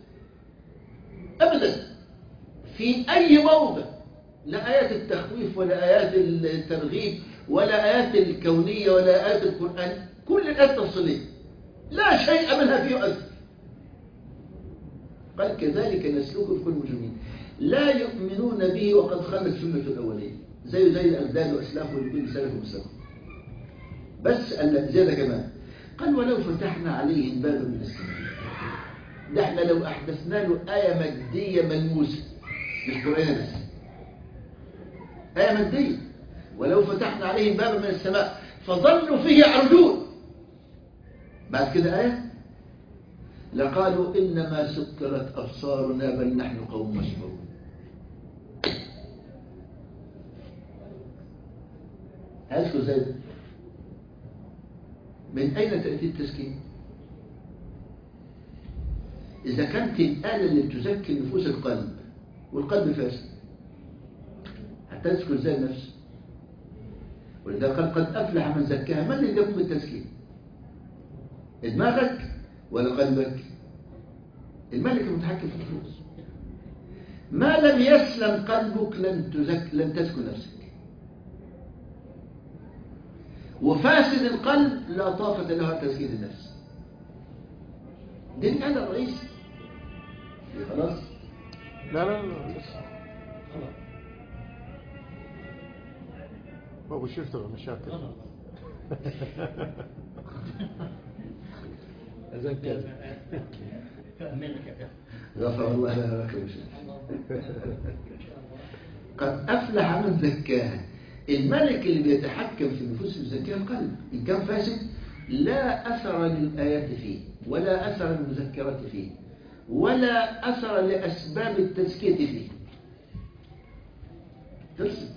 أبدا في أي موضع، لا آيات التخويف ولا آيات الترغيب ولا آيات الكونية ولا آيات القرآن، كل الآيات تفصيلية لا شيء منها فيه أثر. قال كذلك نسلكه في كل المجرمين لا يؤمنون به وقد خلت سنة الأولين، زي زي الأجداد وأسلافه لكل سلف ومسلم. بس زيادة كمان قال ولو فتحنا عليهم بابا من السماء، ده احنا لو أحدثنا له آية مادية ملموسة مش قرآن بس، آية مادية، ولو فتحنا عليهم بابا من السماء فظلوا فيه يعرجون، بعد كده آية لقالوا إنما سكرت أبصارنا بل نحن قوم مسحورون. هاتوا زي من أين تأتي التسكين؟ إذا كانت الآلة اللي بتزكي نفوس القلب والقلب فاسد حتى تسكن ازاي النفس؟ ولذا قال قد أفلح من زكاها. من اللي يقوم بالتزكية؟ دماغك ولا قلبك؟ الملك المتحكم في النفوس. ما لم يسلم قلبك لن تزك لن تزكو نفسك. وفاسد القلب لا طاقة له تزكية النفس. دي الحاجة الرئيسية. خلاص؟ لا لا لا لسه خلاص. أبو شفتوا مشاكل. أزكى. غفر الله لنا ولكم. قد أفلح من زكاها. الملك اللي بيتحكم في النفوس بزكاها القلب، إن كان فاسد لا أثر للآيات فيه ولا أثر للمذكرات فيه ولا أثر لأسباب التزكية فيه. ترسل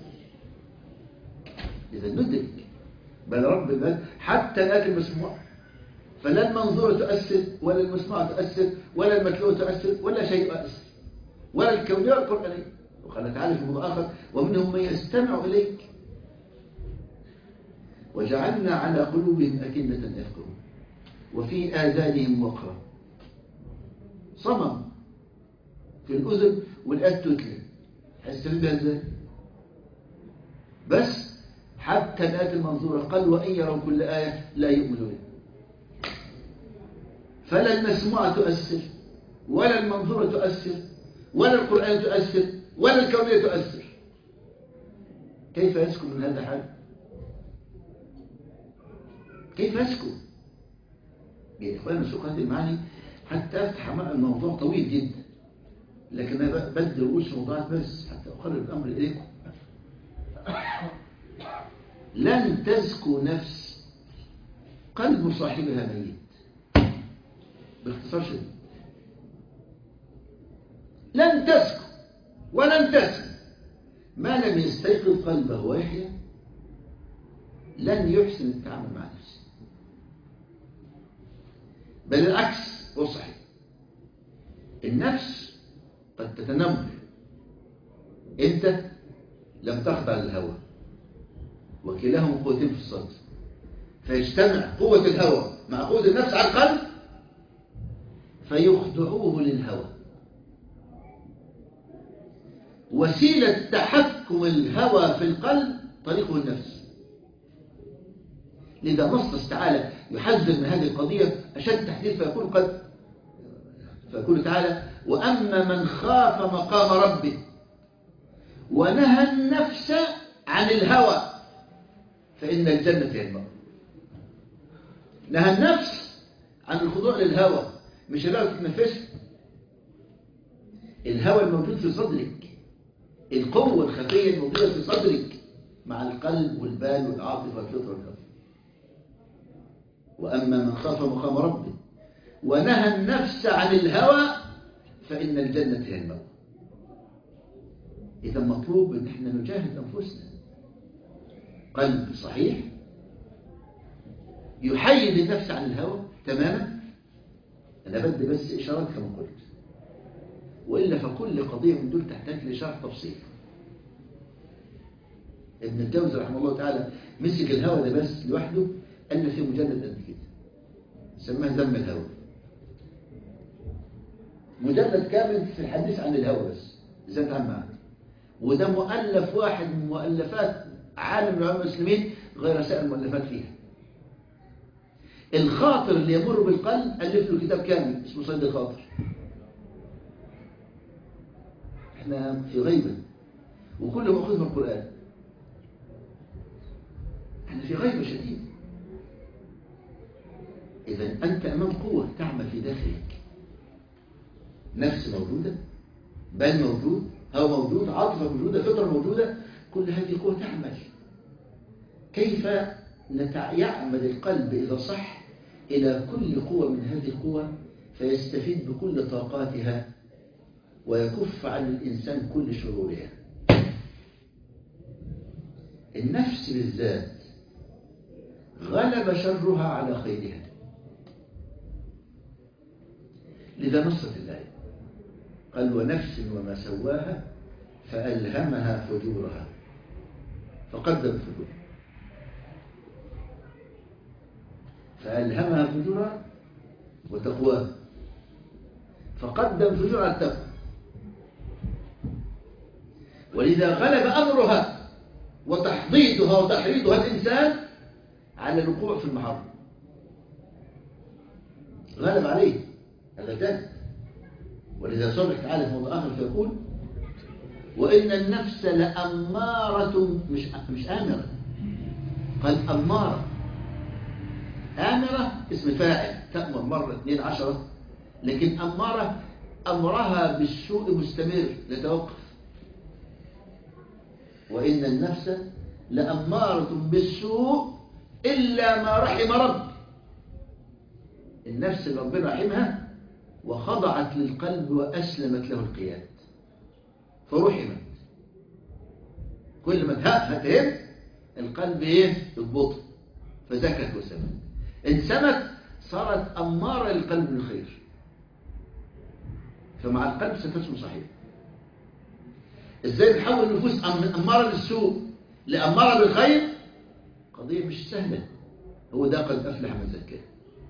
إذا ندرك بل رب الملك حتى الآيات المسموعة، فلا المنظورة تؤثر ولا المسموعة تؤثر ولا المتلوة تؤثر ولا شيء يؤثر ولا الكونية ولا القرآنية. وقال تعالى في موضوع آخر ومنهم من يستمع إليك وجعلنا على قلوبهم أكنة يفقهون وفي آذانهم وقرا، صمم في الأذن والآيات تتلى، هيستفيد بها ازاي؟ بس حتى الآيات المنظورة قال وإن يروا كل آية لا يؤمنون، فلا المسموعة تؤثر ولا المنظورة تؤثر ولا القرآن تؤثر ولا الكونية تؤثر. كيف يسكن من هذا الحال؟ كيف يسكن؟ يا إخواني سوق هذه المعاني حتى أفتح مع الموضوع طويل جدا، لكن أنا بدي رؤوس موضوعات بس حتى أقرب الأمر إليكم. لن تزكو نفس قلب صاحبها ميت، باختصار شديد لن تزكو ولن تزكو ما لم يستيقظ قلبه ويحيا، لن يحسن التعامل مع نفسه. بل العكس هو الصحيح. النفس قد تتنمر، أنت لم تخضع للهوى، وكلاهما قوتين في الصدر، فيجتمع قوة الهوى مع قوة النفس على القلب فيخضعوه للهوى. وسيلة تحكم الهوى في القلب طريقه النفس. لذا نص تعالى يحذر من هذه القضية أشد تحذير، فيقول قد فيقول تعالى: وأما من خاف مقام ربه ونهى النفس عن الهوى فإن الجنة هي المأوى. نهى النفس عن الخضوع للهوى، مش الهوى تتنفسه، الهوى الموجود في صدرك، القوة الخفية الموجودة في صدرك مع القلب والبال والعاطفة والفطرة والهوى. وأما من خاف مقام ربه ونهى النفس عن الهوى فإن الجنة هي المأوى. إذا مطلوب أن احنا نجاهد أنفسنا، قلب صحيح يحيد النفس عن الهوى تماما. أنا بدي بس إشارات كما قلت، وإلا فكل قضية من دول تحتاج لشرح تفصيل. ابن الجوزي رحمه الله تعالى مسك الهوى ده بس لوحده، ألف فيه مجلد قد كده سماه ذم الهوى، مجلد كامل في الحديث عن الهوى بس ازاي نتعامل معاه. وده مؤلف واحد من مؤلفات عالم العلماء المسلمين غير سائر المؤلفات فيها. الخاطر اللي يمر بالقلب ألف له كتاب كامل اسمه صيد الخاطر. احنا في غيبة وكل مأخوذ من القرآن، احنا في غيبة شديدة. إذا أنت أمام قوة تعمل في داخلك، نفس موجودة، بال موجود، هوى موجود، عاطفة موجودة، فطرة موجودة، كل هذه قوة تعمل. كيف يعمل القلب إذا صح إلى كل قوة من هذه القوة فيستفيد بكل طاقاتها ويكف عن الإنسان كل شرورها. النفس بالذات غلب شرها على خيرها، لذا نصت الآية قال: ونفس وما سواها فألهمها فجورها. فقدم الفجور، فألهمها فجورها وتقواها، فقدم فجور على التقوى. ولذا غلب أمرها وتحضيضها وتحريضها الإنسان على الوقوع في المحرم، غلب عليه هذا جد. ولذا صرح تعالى في موضوع آخر فيقول: وإن النفس لأمارة، مش مش آمرة، قال أمارة. آمرة اسم فاعل، تأمر مرة اثنين عشرة، لكن أمارة أمرها بالسوء مستمر لا توقف. وإن النفس لأمارة بالسوء إلا ما رحم رب. النفس اللي ربنا رحمها وخضعت للقلب وأسلمت له القياد فرحمت. كل ما هتهم القلب ايه يضبط فزكت وسمت. إن سمت صارت أمارة للقلب بالخير، فمع القلب ستسمو صحيح. ازاي نحول النفوس من أمارة للسوء لأمارة بالخير؟ قضية مش سهلة. هو ده قد أفلح من زكاه.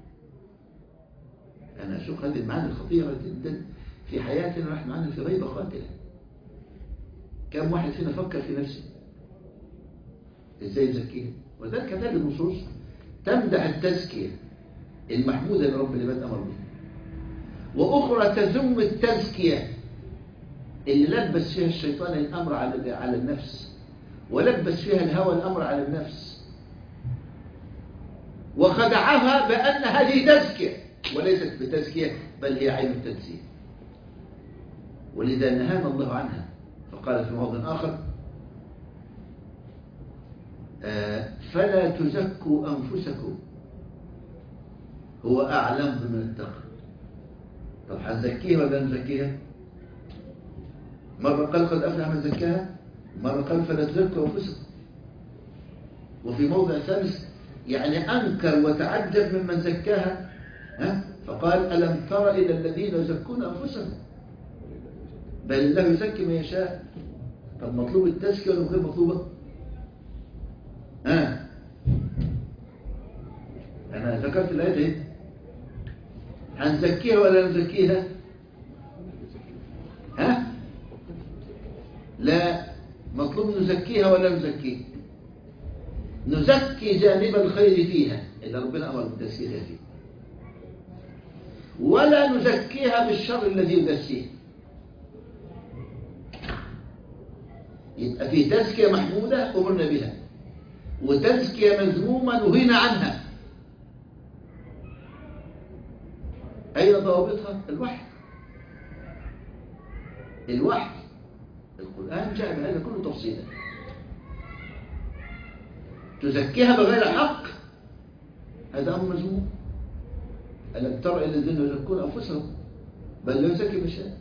أنا أشوف هذه المعاني الخطيرة جدا في حياتنا ونحن معنا في غيبة قاتلة. كم واحد فينا فكر في نفسه ازاي يزكيها؟ وذلك هذه النصوص تمدح التزكية المحمودة لرب العباد أمر بها، وأخرى تذم التزكية اللي لبس فيها الشيطان الأمر على على النفس، ولبس فيها الهوى الأمر على النفس، وخدعها بأن هذه تزكية وليست بتزكية بل هي عين التنزيه. ولذا نهانا الله عنها فقال في موضع آخر: آه فلا تزكوا أنفسكم هو أعلم بمن اتقى. طب هنزكيها ولا نزكيها؟ مرة قال قد أفلح من زكاها، مرة قال فلا تزكوا أنفسكم. وفي موضع ثالث يعني أنكر وتعجب ممن زكاها، ها؟ فقال ألم تر إلى الذين يزكون أنفسهم بل الله يزكي من يشاء. طب مطلوب التزكية ولا غير مطلوبة؟ ها أنا ذكرت الآية دي، هنزكيها ولا نزكيها؟ ها لا، مطلوب نزكيها ولا نزكيها؟ نزكي جانب الخير فيها إذا ربنا أمر بالتزكية فيه، ولا نزكيها بالشر الذي يدسيه. يبقى في تزكية محمودة أمرنا بها، وتزكية مذمومة نهينا عنها. أين ضوابطها؟ الوحي. الوحي القرآن جاء بهذا كله تفصيلا. تزكيها بغير حق هذا أمر مذموم. ألم تر إلى الذين يزكون أنفسهم بل لا يزكي بشيء.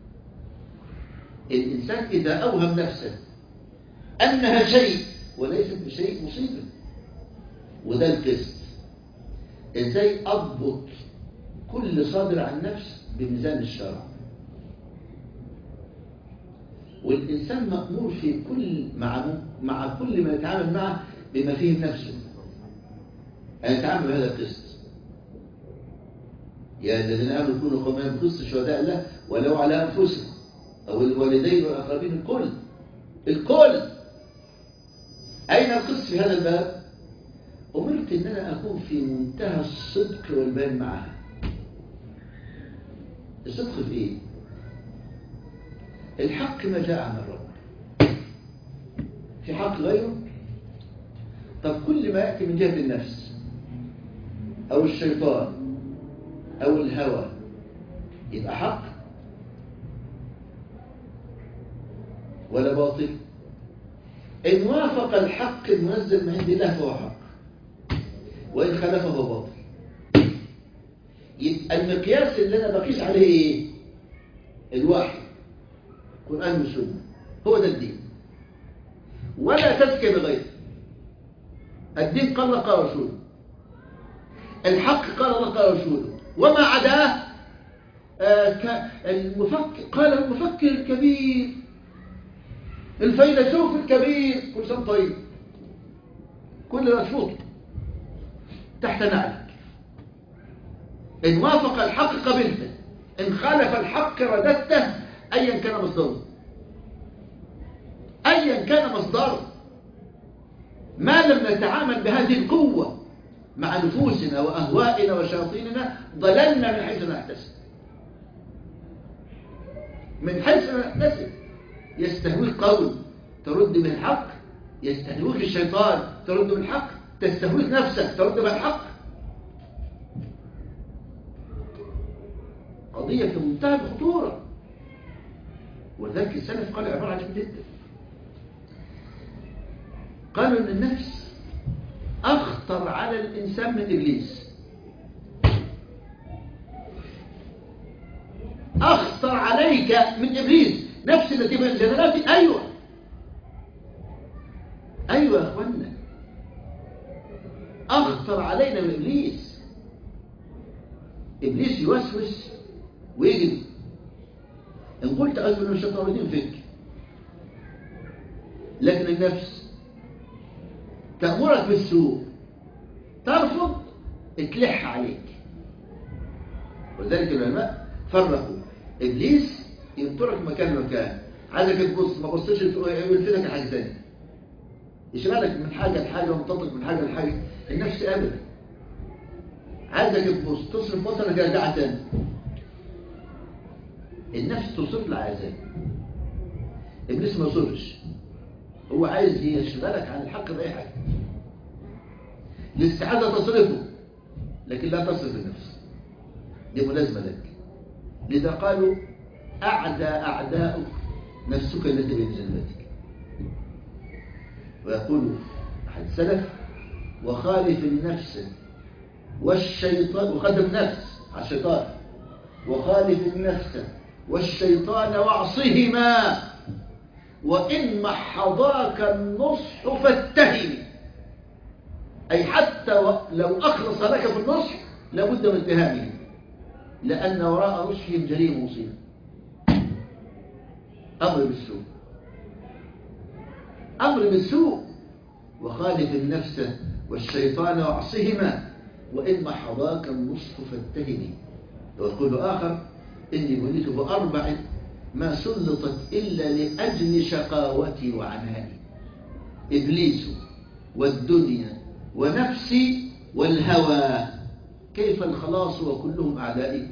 الإنسان إذا أوهم نفسه أنها شيء وليست بشيء مصيبة. وده القسط. إزاي أضبط كل صادر عن نفس بميزان الشرع. والإنسان مأمور في كل مع مع كل ما يتعامل معه بما فيه نفسه أن يتعامل بهذا القسط. يا الذين آمنوا كونوا قوامين بالقسط شهداء الله ولو على أنفسهم أو الوالدين والأقربين. الكل الكل أين القسط في هذا الباب؟ أمرت أن أنا أكون في منتهى الصدق والبيان معها. الصدق في إيه؟ الحق ما جاء عن الرب. في حق غيره؟ طب كل ما يأتي من جهة النفس أو الشيطان أو الهوى يبقى حق ولا باطل؟ إن وافق الحق المنزل من عند الله فهو حق، وإن خالفه فهو باطل. يبقى المقياس اللي أنا بقيس عليه إيه؟ الوحي، القرآن والسنة، هو ده الدين. ولا تزكي بغيره. الدين قال الله قال رسوله، الحق قال الله قال رسوله، وما عداه آه المفكر قال المفكر الكبير الفيلسوف الكبير. كل سنة طيب، كل مشروط تحت نعلك. إن وافق الحق قبلته، إن خالف الحق رددته أيا كان مصدره. أيا كان مصدره، ما لم نتعامل بهذه القوة مع نفوسنا وأهوائنا وشياطيننا ضللنا من حيث نحتسب. من حيث نحتسب يستهويك قول ترد بالحق، يستهويك الشيطان ترد بالحق، تستهويك نفسك ترد بالحق. قضية في منتهى الخطورة. ولذلك السلف قال عبارة عجيبة جدا. قالوا ان النفس اخطر على الانسان من ابليس. اخطر عليك من ابليس. نفس التي بين جنراتي. ايوه ايوه يا اخوانا، اخطر علينا من ابليس. ابليس يوسوس ويجري. ان قلت اذن الشيطان الرجيم فيك، لكن النفس تأمرك بالسوء، ترفض تلح عليك. ولذلك العلماء فرقوا. ابليس ينطرك مكان مكان، عايزك تبص، ما بصيش يلفتك حاجه ثانيه، يشغلك من حاجه لحاجه ومنطلق من حاجه لحاجه. النفس ابدا عايزك تبص، تصرف بصرك يرجع تاني. النفس تصرف لعايزك. ابليس ما يصرفش، هو عايز يشغلك عن الحق بأي حاجة. الاستعاذة تصرفه لكن لا تصرف النفس، دي ملازمة لك. لذا قالوا أعدى أعداؤك نفسك التي بين جنبتك. ويقول أحد السلف وخالف النفس والشيطان، وخدم النفس على الشيطان، وخالف النفس والشيطان واعصهما وإن محضاك النصح فاتهم. أي حتى لو أخلص لك في النصح لابد من اتهامه. لأن وراء رشهم جريمة مصيبة. أمر بالسوء، أمر بالسوء. وخالف النفس والشيطان وعصهما وإن حظاك النصح فاتهمي. ويقول آخر إني بنيت بأربع ما سلطت إلا لأجل شقاوتي وعنائي: إبليس والدنيا ونفسي والهوى، كيف الخلاص وكلهم أعدائي.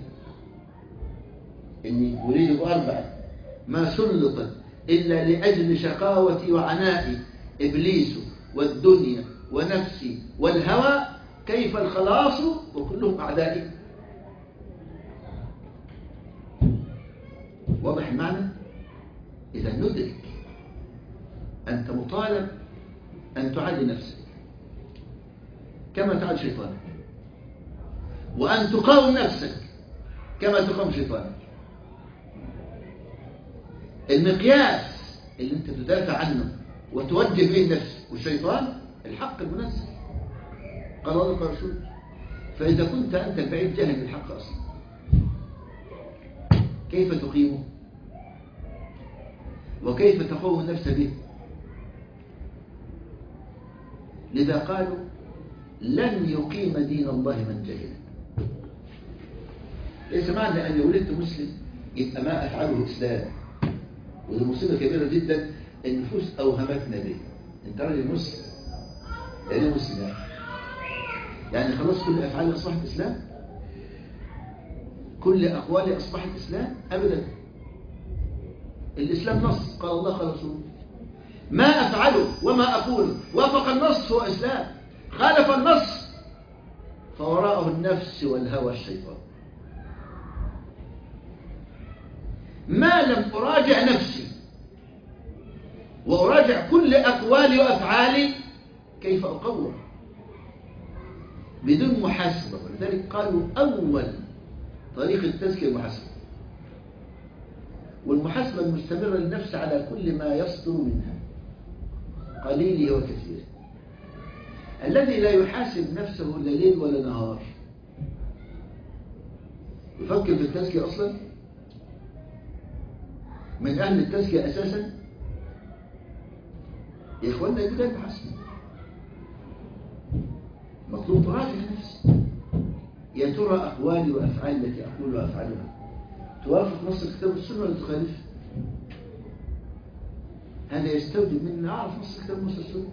إني أريد بأربع ما سلطت إلا لأجل شقاوتي وعنائي: إبليس والدنيا ونفسي والهوى، كيف الخلاص وكلهم أعدائي. واضح المعنى؟ إذا ندرك أنت مطالب أن تعادي نفسك كما تعادي شيطانك، وأن تقاوم نفسك كما تقاوم شيطانك. المقياس اللي أنت تدافع عنه وتوجه به نفسك والشيطان الحق المنزل، قال الله قال رسول. فإذا كنت أنت البعيد جاهل بالحق أصلا، كيف تقيمه وكيف تقوم النفس به؟ لذا قالوا لن يقيم دين الله من جهل. ليس معنى أن ولدت مسلم يبقى ما أفعله إسلام، وهذه مصيبة كبيرة جدا النفوس أوهمتنا به. أنت راجل مسلم، يعني مسلم يعني. يعني خلاص كل أفعالي أصبحت إسلام، كل أقوالي أصبحت إسلام؟ أبدا. الإسلام نص، قال الله قال رسوله. ما أفعله وما أقوله وافق النص هو إسلام، خالف النص فوراءه النفس والهوى الشيطان. ما لم أراجع نفسي وأراجع كل أقوالي وأفعالي كيف أقوم بدون محاسبة. ولذلك قالوا أول طريق التزكية المحاسبة، والمحاسبة المستمرة للنفس على كل ما يصدر منها قليله وكثيره. الذي لا يحاسب نفسه لا ليل ولا نهار يفكر في التزكية أصلا، من أهل التزكية أساسا يا إخواننا يبدأ المحاسبة. مطلوب تراجع نفسي، يا ترى أقوالي وأفعالي التي أقول وأفعلها توافق نص الكتاب والسنة ولا تخالف؟ هذا يستوجب مني أعرف نص الكتاب ونص السنة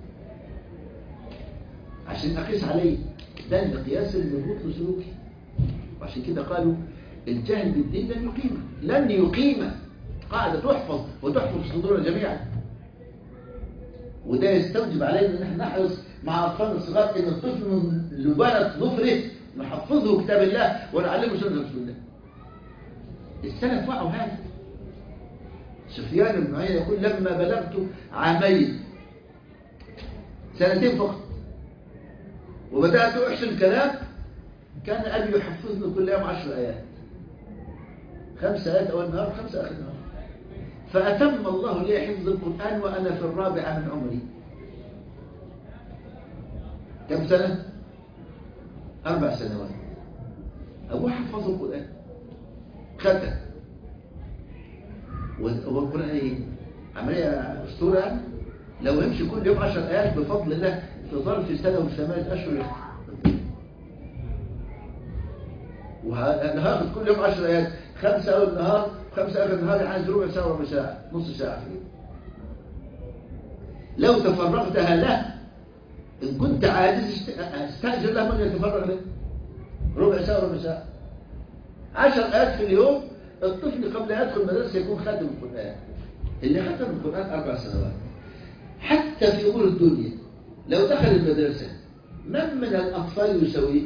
عشان أقيس عليه. ده المقياس المربوط لسلوكي. وعشان كده قالوا الجهل بالدين لن يقيمه، لن يقيمه. قاعدة تحفظ وتحفظ في صدورنا جميعا. وده يستوجب علينا ان احنا نحرص مع اطفالنا الصغار ان الطفل من لبانة ظفره نحفظه كتاب الله ونعلمه سنة رسول الله. السلف وعوا هذا. سفيان بن عيينة يقول لما بلغت عامين سنتين فقط وبدأت أحسن كلام كان أبي يحفظني كل يوم عشر آيات، خمس آيات أول النهار خمسة آخر النهار. فأتم الله لي حفظ القرآن وأنا في الرابعة من عمري. كم سنة؟ أربع سنوات. أبوه حفظ القرآن ختم. والقرآن إيه؟ عملية أسطورة يعني. لو يمشي كل يوم عشر آيات بفضل الله في ظرف سنة وثمانية أشهر يختم. وهاخد كل يوم عشر آيات، خمسة أول النهار خمسة آخر النهار، عايز ربع ساعة وربع ساعة نص ساعة فيه. لو تفرغتها له إن كنت عاجز استأجر له من يتفرغ له ربع ساعة وربع ساعة. عشر آيات في اليوم. الطفل قبل أن يدخل المدرسة يكون خاتم القرآن. اللي ختم القرآن أربع سنوات. حتى في أمور الدنيا لو دخل المدرسة من من الأطفال يسويه؟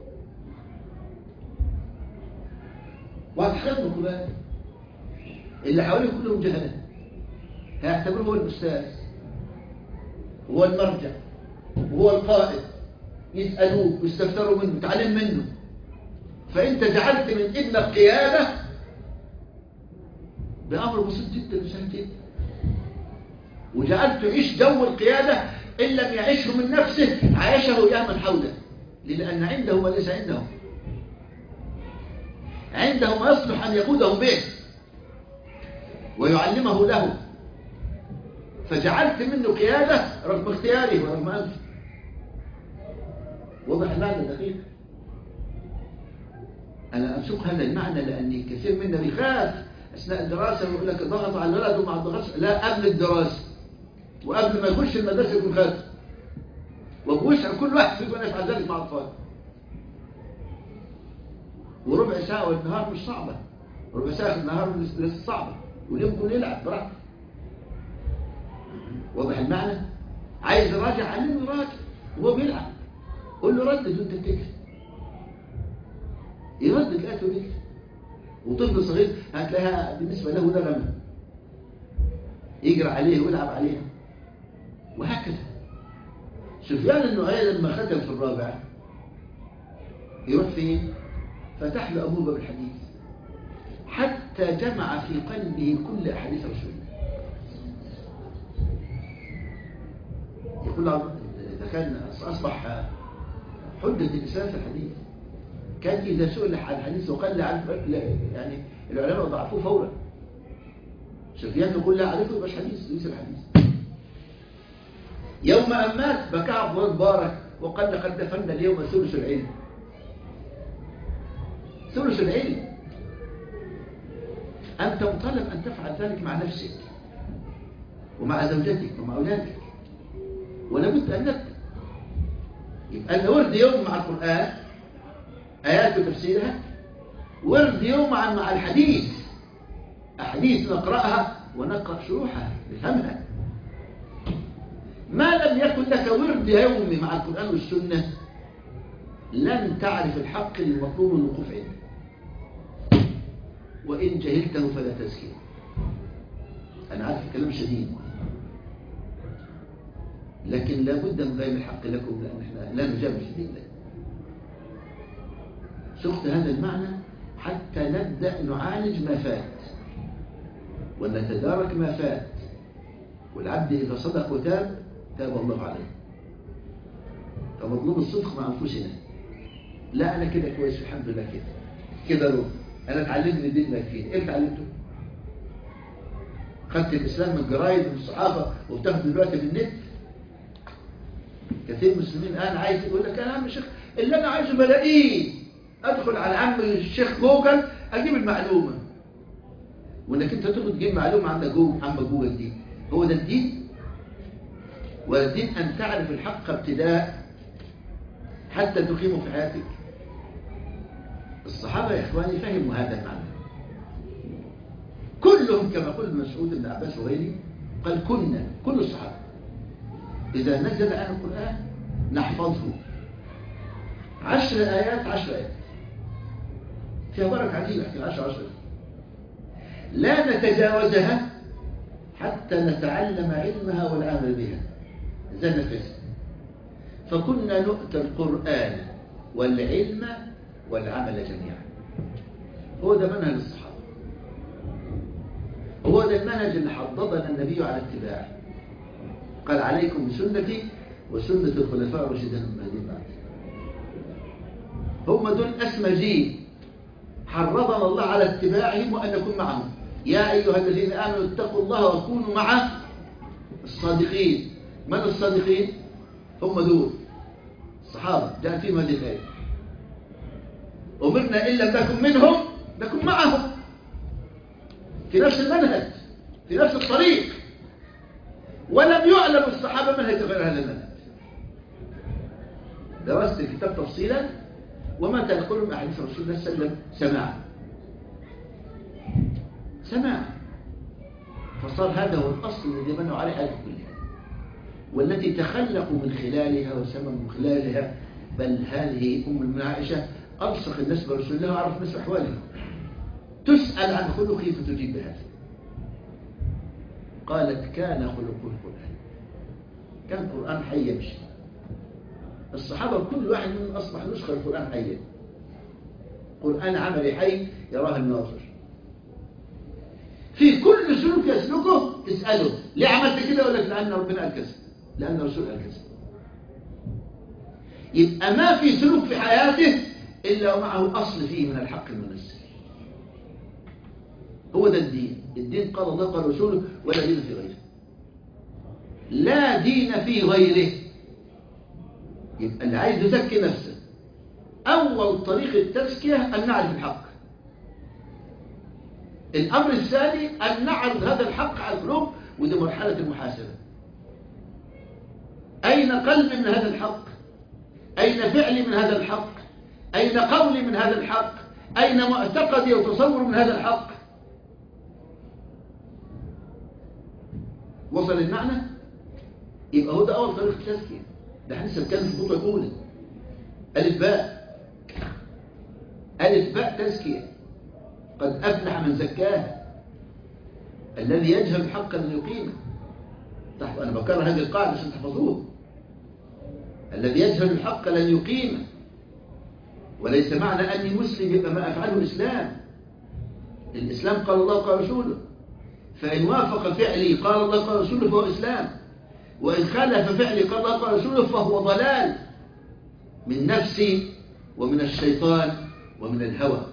وهتختم القرآن. اللي حواليه كلهم جهلة، هيعتبروه هو الأستاذ هو المرجع وهو القائد، يسألوه ويستفتروا منه تعلم منه. فأنت جعلت من ابنك قيادة بأمر بسيط جدا وسهل جدا، وجعلته يعيش جو القيادة إن لم يعيشه من نفسه عايشه إياه من حوله، لأن عنده ما ليس عنده. عنده ما يصلح أن يقودهم به ويعلمه له، فجعلت منه قيادة رغم اختياره ورغم أنفه. واضح المعنى دقيق؟ أنا أسوق هذا المعنى لأن كثير منا بيخاف أثناء الدراسة ويقول لك ضغط على الولد ومع الضغط. لا، قبل الدراسة وقبل ما يخش المدرسة يكون خاف، وبوسع كل واحد فيكم يفعل ذلك مع الأطفال. وربع ساعة والنهار مش صعبة، ربع ساعة النهار لسه صعبة، واليوم يلعب براحته. واضح المعنى؟ عايز يراجع علمه يراجع وهو بيلعب، قول له ردد وانت بتكتب، يردد الآية ويكتب. وطفل صغير هتلاقيها بالنسبة له ده رمى، يجري عليه ويلعب عليها وهكذا. سفيان النعيمي لما ختم في الرابع يروح فين؟ فتح له أبوه باب الحديث حتى جمع في قلبه كل أحاديث رسول الله. يقول إذا كان أصبح حجة الإسلام في الحديث، كان إذا سئل عن الحديث وقال لا يعني العلماء ضعفوه فورا. سفيان يقول لا عليكم يبقاش حديث، ليس الحديث. يوم أن مات بكى عبد الله بارك وقال لقد دفنا اليوم ثلث العلم. ثلث العلم. أنت مطالب أن تفعل ذلك مع نفسك ومع زوجتك ومع أولادك، ولا بد أن نبدأ. يبقى أن ورد يوم مع القرآن آيات وتفسيرها، ورد يوم مع مع الحديث، أحاديث نقرأها ونقرأ شروحها نفهمها. ما لم يكن لك ورد يومي مع القرآن والسنة لن تعرف الحق المطلوب الوقوف عنده، وإن جهلته فلا تزكيه. أنا عارف الكلام شديد، لكن لا بد من بيان الحق لكم، لأن احنا لا نجامل في دين الله. سقت هذا المعنى حتى نبدأ نعالج ما فات ونتدارك ما فات، والعبد إذا صدق وتاب تاب الله عليه. فمطلوب الصدق مع أنفسنا. لا أنا كده كويس الحمد لله، كده كده روح أنا اتعلمت من الدين ما يكفيني. إيه اتعلمته؟ خدت الإسلام من الجرايد ومن الصحافة وبتاخد دلوقتي من النت. كثير من المسلمين الآن عايز يقول لك أنا عم الشيخ اللي أنا عايزه بلاقيه، أدخل على عم الشيخ جوجل أجيب المعلومة. وإنك أنت تدخل تجيب معلومة عندك جوجل، عم جوجل دي هو ده الدين؟ ولا الدين أن تعرف الحق ابتداء حتى تقيمه في حياتك؟ الصحابة يا إخواني فهموا هذا المعنى كلهم، كما قال ابن مسعود بن عباس وغيره، قال كنا كل الصحابة إذا نزل عن القرآن نحفظه عشر آيات عشر آيات فيها بركة عجيبة في عشر عشر لا نتجاوزها حتى نتعلم علمها والعمل بها زي نفسه. فكنا نؤتى القرآن والعلم والعمل جميعا. هو ده منهج الصحابة، هو ده المنهج اللي حضضنا النبي على اتباعه. قال عليكم بسنتي وسنة الخلفاء الراشدين المهديين بعد. هم دول أسمى جيل حرضنا الله على اتباعهم وأن نكون معهم. يا أيها الذين آمنوا اتقوا الله وكونوا مع الصادقين. من الصادقين؟ هم دول الصحابة، جاء فيهم هذه الآية. أمرنا إن لم نكن منهم نكن معهم في نفس المنهج في نفس الطريق. ولم يعلم الصحابة منهج غير هذا المنهج. درست الكتاب تفصيلا وما تنقل من أحاديث رسول الله صلى الله عليه وسلم سماعا سماعا. فصار هذا هو الأصل الذي بنوا عليه حياته كلها، والتي تخلقوا من خلالها وسموا من خلالها. بل هذه أم المؤمنين عائشة ألصق الناس برسول الله وعرف الناس أحوالهم. تسأل عن خلقه فتجيب بهذا. قالت كان خلقه القرآن. كان القرآن حي يمشي. الصحابة كل واحد منهم أصبح نسخة القرآن حيا. قرآن عملي حي يراه الناظر. في كل سلوك يسلكه تسأله ليه عملت كده؟ يقول لك لأن ربنا قال كذا، لأن الرسول قال كذا. يبقى ما في سلوك في حياته إلا ومعه أصل فيه من الحق المنزل. هو ده الدين. الدين قال الله قال رسوله ولا دين في غيره. لا دين في غيره. يبقى اللي عايز يزكي نفسه أول طريق التزكية أن نعرف الحق. الأمر الثاني أن نعرض هذا الحق على القلوب، ودي مرحلة المحاسبة. أين قلبي من هذا الحق؟ أين فعلي من هذا الحق؟ أين قولي من هذا الحق؟ أين معتقدي وتصور من هذا الحق؟ وصل المعنى؟ يبقى هو ده أول طريق التزكية. ده احنا لسه بنتكلم في النقطة الأولى. ألف باء ألف باء تزكية. قد أفلح من زكاها الذي يجهل الحق لن يقيمه. أنا بكرر هذه القاعدة عشان تحفظوها. الذي يجهل الحق لن يقيمه. وليس معنى أني مسلم يبقى ما أفعله إسلام. الإسلام قال الله قال رسوله، فإن وافق فعلي قال الله قال رسوله فهو إسلام، وإن خالف فعلي قال الله قال رسوله فهو ضلال من نفسي ومن الشيطان ومن الهوى.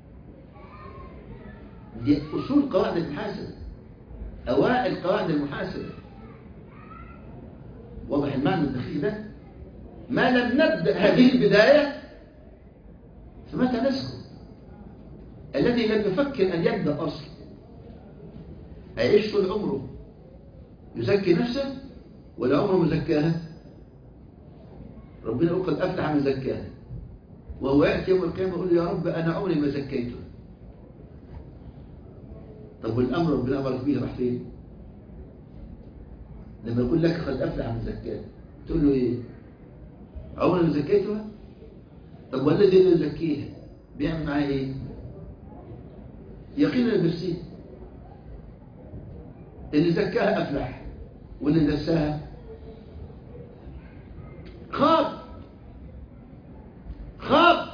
دي أصول قواعد المحاسبة، أوائل قواعد المحاسبة. واضح المعنى الدقيق ده؟ ما لم نبدأ هذه البداية فمتى نسكت؟ الذي لم يفكر أن يبدأ أصلا هيعيش طول عمره يزكي نفسه ولا عمره مزكاها؟ ربنا يقول قد أفلح من زكاها، وهو يأتي يوم القيامة يقول يا رب أنا عمري ما زكيته. طب والأمر ربنا أمرك به راح فين؟ لما يقول لك قد أفلح من زكاها تقول له إيه؟ عمري ما زكيتها؟ طب والذي لا يزكيها بيعمل معاه إيه؟ يقينا بنفسه. اللي زكاها أفلح واللي دساها خاب خاب.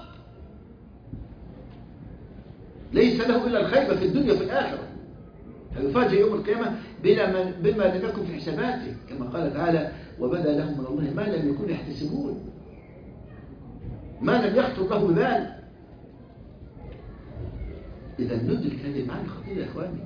ليس له إلا الخيبة في الدنيا وفي الآخرة. هيفاجئ يوم القيامة بما لم يكن في حساباته، كما قال تعالى وبدأ لهم من الله ما لم يكونوا يحتسبون، ما لم يخطر له ببال. إذا ندرك هذه المعاني خطيرة يا إخواني.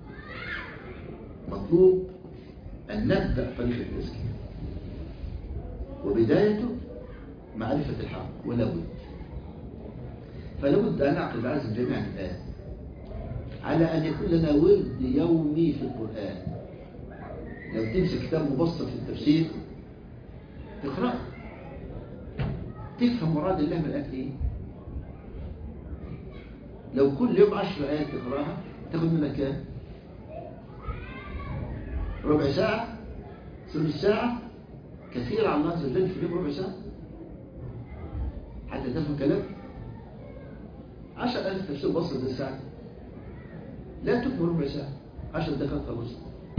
مطلوب أن نبدأ طريق التزكية، وبدايته معرفة الحق. ولا بد فلا بد أن نعقد العزم جميعا الآن على أن يكون لنا ورد يومي في القرآن. لو تمسك كتاب مبسط في التفسير تقرأ تفهم مراد الله من الآيات إيه. لو كل يوم عشر آيات تقرأها تاخد منها كام؟ ربع ساعة؟ ثلث ساعة؟ كثير على الله عز وجل في اليوم ربع ساعة حتى تفهم كلام. عشر آيات تفسير بسيط بالساعة لا تكمل ربع ساعة، عشر دقائق خلص.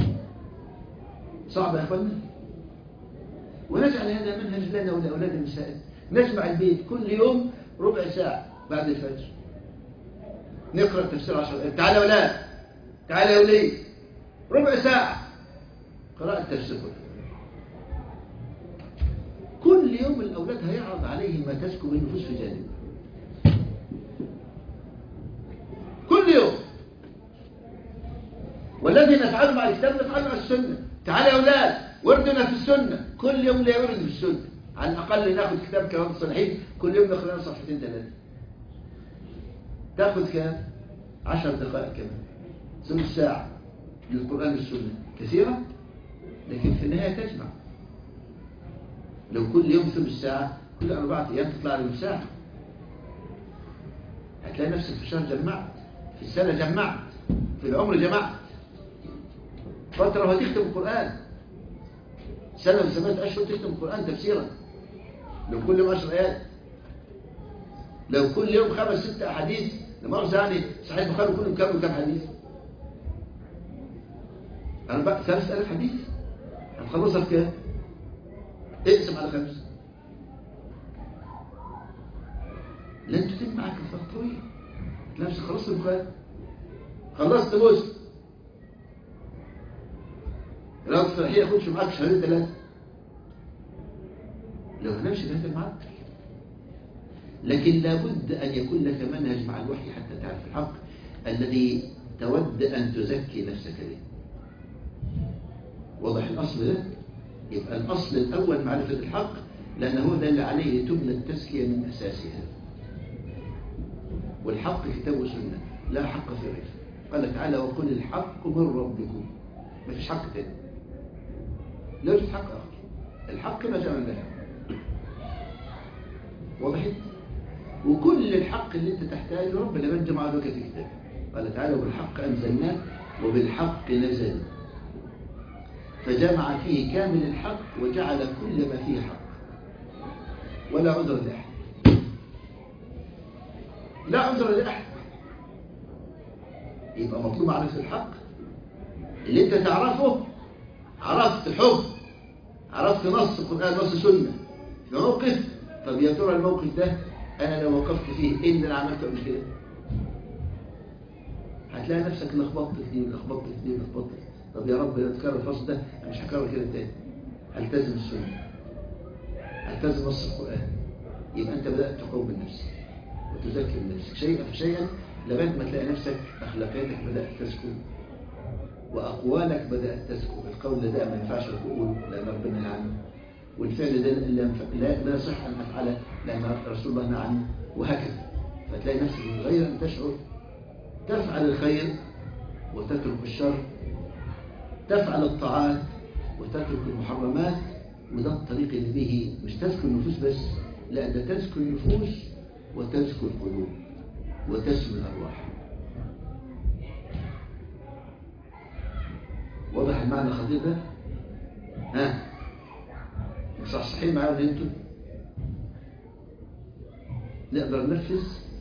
صعب يا أخوانا. ونجعل هذا منهج لنا ولأولاد النساء. نجمع البيت كل يوم ربع ساعة بعد الفجر نقرأ تفسير عشر آيات. تعالى يا أولاد، تعالى يا ولي، ربع ساعة قراءة التفسير. كل يوم الأولاد هيعرض عليهم ما تسكب النفوس في جانب. كل يوم. والذي نفعله مع الكتاب نفعله مع السنة. تعالى يا أولاد وردنا في السنة. كل يوم لا يورد في السنة. على الأقل ناخذ كتاب كلام الصالحين كل يوم ناخذ لنا صفحتين ثلاثة. تاخذ كام؟ عشر دقائق كمان. ثلث ساعة للقرآن والسنة. كثيرة؟ لكن في النهاية تجمع. لو كل يوم ثلث ساعة كل أربعة أيام تطلع له ساعة. هتلاقي نفسك في الشهر جمعت، في السنة جمعت، في العمر جمعت. فترة وهتختم القرآن سنة وثمانية أشهر تختم القرآن تفسيرا. لو كل يوم عشر آيات، لو كل يوم خمس ست أحاديث، لما أرسل يعني صحيح البخاري كلهم كم وكم حديث؟ أربع ثلاث آلاف حديث هتخلصها في كام؟ اقسم على خمسة. لن تتم معك فترة طويلة. تلاقي نفسك خلصت البخاري، خلصت مسلم، رياض الصالحين ياخدش معاك شهرين ثلاثة. لو هنمشي بهذا المعدل. لكن لابد أن يكون لك منهج مع الوحي حتى تعرف الحق الذي تود أن تزكي نفسك به. واضح الأصل ده؟ يبقى الأصل الأول معرفة الحق، لأنه هو ده اللي عليه تبنى التزكية من أساسها. والحق كتاب وسنة، لا حق في غيره. قال تعالى وقل الحق من ربكم. ما فيش حق تاني، لا يوجد حق آخر. الحق ما جاء من الله. وضحت؟ وكل الحق اللي انت تحتاجه ربنا من جمع لك في كتابه. قال تعالى وبالحق أنزلناه وبالحق نزل، فجمع فيه كامل الحق وجعل كل ما فيه حق، ولا عذر لأحد. لا عذر لأحد. يبقى مطلوب معرفة الحق اللي انت تعرفه. عرفت حب، عرفت نص قرآن نص سنة في موقف، طب يا ترى الموقف ده انا لو وقفت فيه ايه اللي انا عملته قبل كده؟ هتلاقي نفسك لخبطت فيه لخبطت فيه لخبطت. طب يا رب لو تكرر الفصل ده انا مش هكرر كده تاني. هلتزم السنة، هلتزم نص القرآن. يبقى انت بدأت تقوم من نفسك وتذكر من نفسك شيئا فشيئا لغايه ما تلاقي نفسك اخلاقياتك بدأت تسكن واقوالك بدأت تسكن. القول ده ما ينفعش تقوله لان ربنا نهى عنه، والفعل ده لا لا يصح ان افعله لان رسول الله نهى عنه، وهكذا. فتلاقي نفسك من غير ان تشعر تفعل الخير وتترك الشر، تفعل الطاعات وتترك المحرمات. وده الطريق اللي به مش تزكو النفوس بس، لا ده تزكو النفوس وتزكو القلوب وتسمو الأرواح. واضح المعنى الخطير ده؟ ها مصحصحين معايا ولا انتوا؟ نقدر ننفذ؟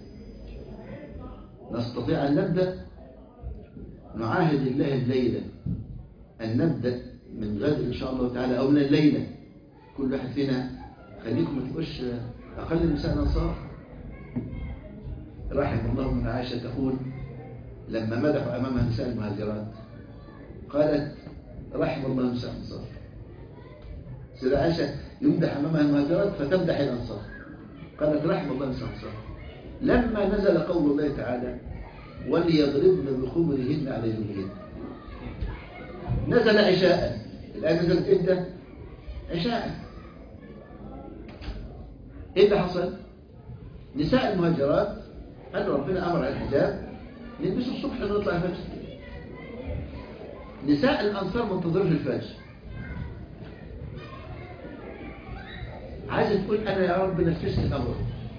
نستطيع أن نبدأ؟ نعاهد الله الليلة أن نبدأ من غد إن شاء الله تعالى أو من الليلة. كل واحد فينا خليكم ما تبقوش أقل من نساء الأنصار. رحم الله من عائشة تقول لما مدحوا أمامها نساء المهاجرات قالت رحم الله نساء الأنصار. سيدة عائشة يمدح أمامها المهاجرات فتمدح الأنصار، قالت رحم الله نساء الأنصار. لما نزل قول الله تعالى وليضربن بخمرهن على جبههن، نزل عشاء. الآن نزلت إمتى؟ عشاء. إيه اللي حصل؟ نساء المهاجرات قال ربنا أمر على الحجاب نلبسه الصبح ونطلع الفجر. نساء الأنصار منتظرش الفجر، عايزة تقول أنا يا رب نفذت الأمر،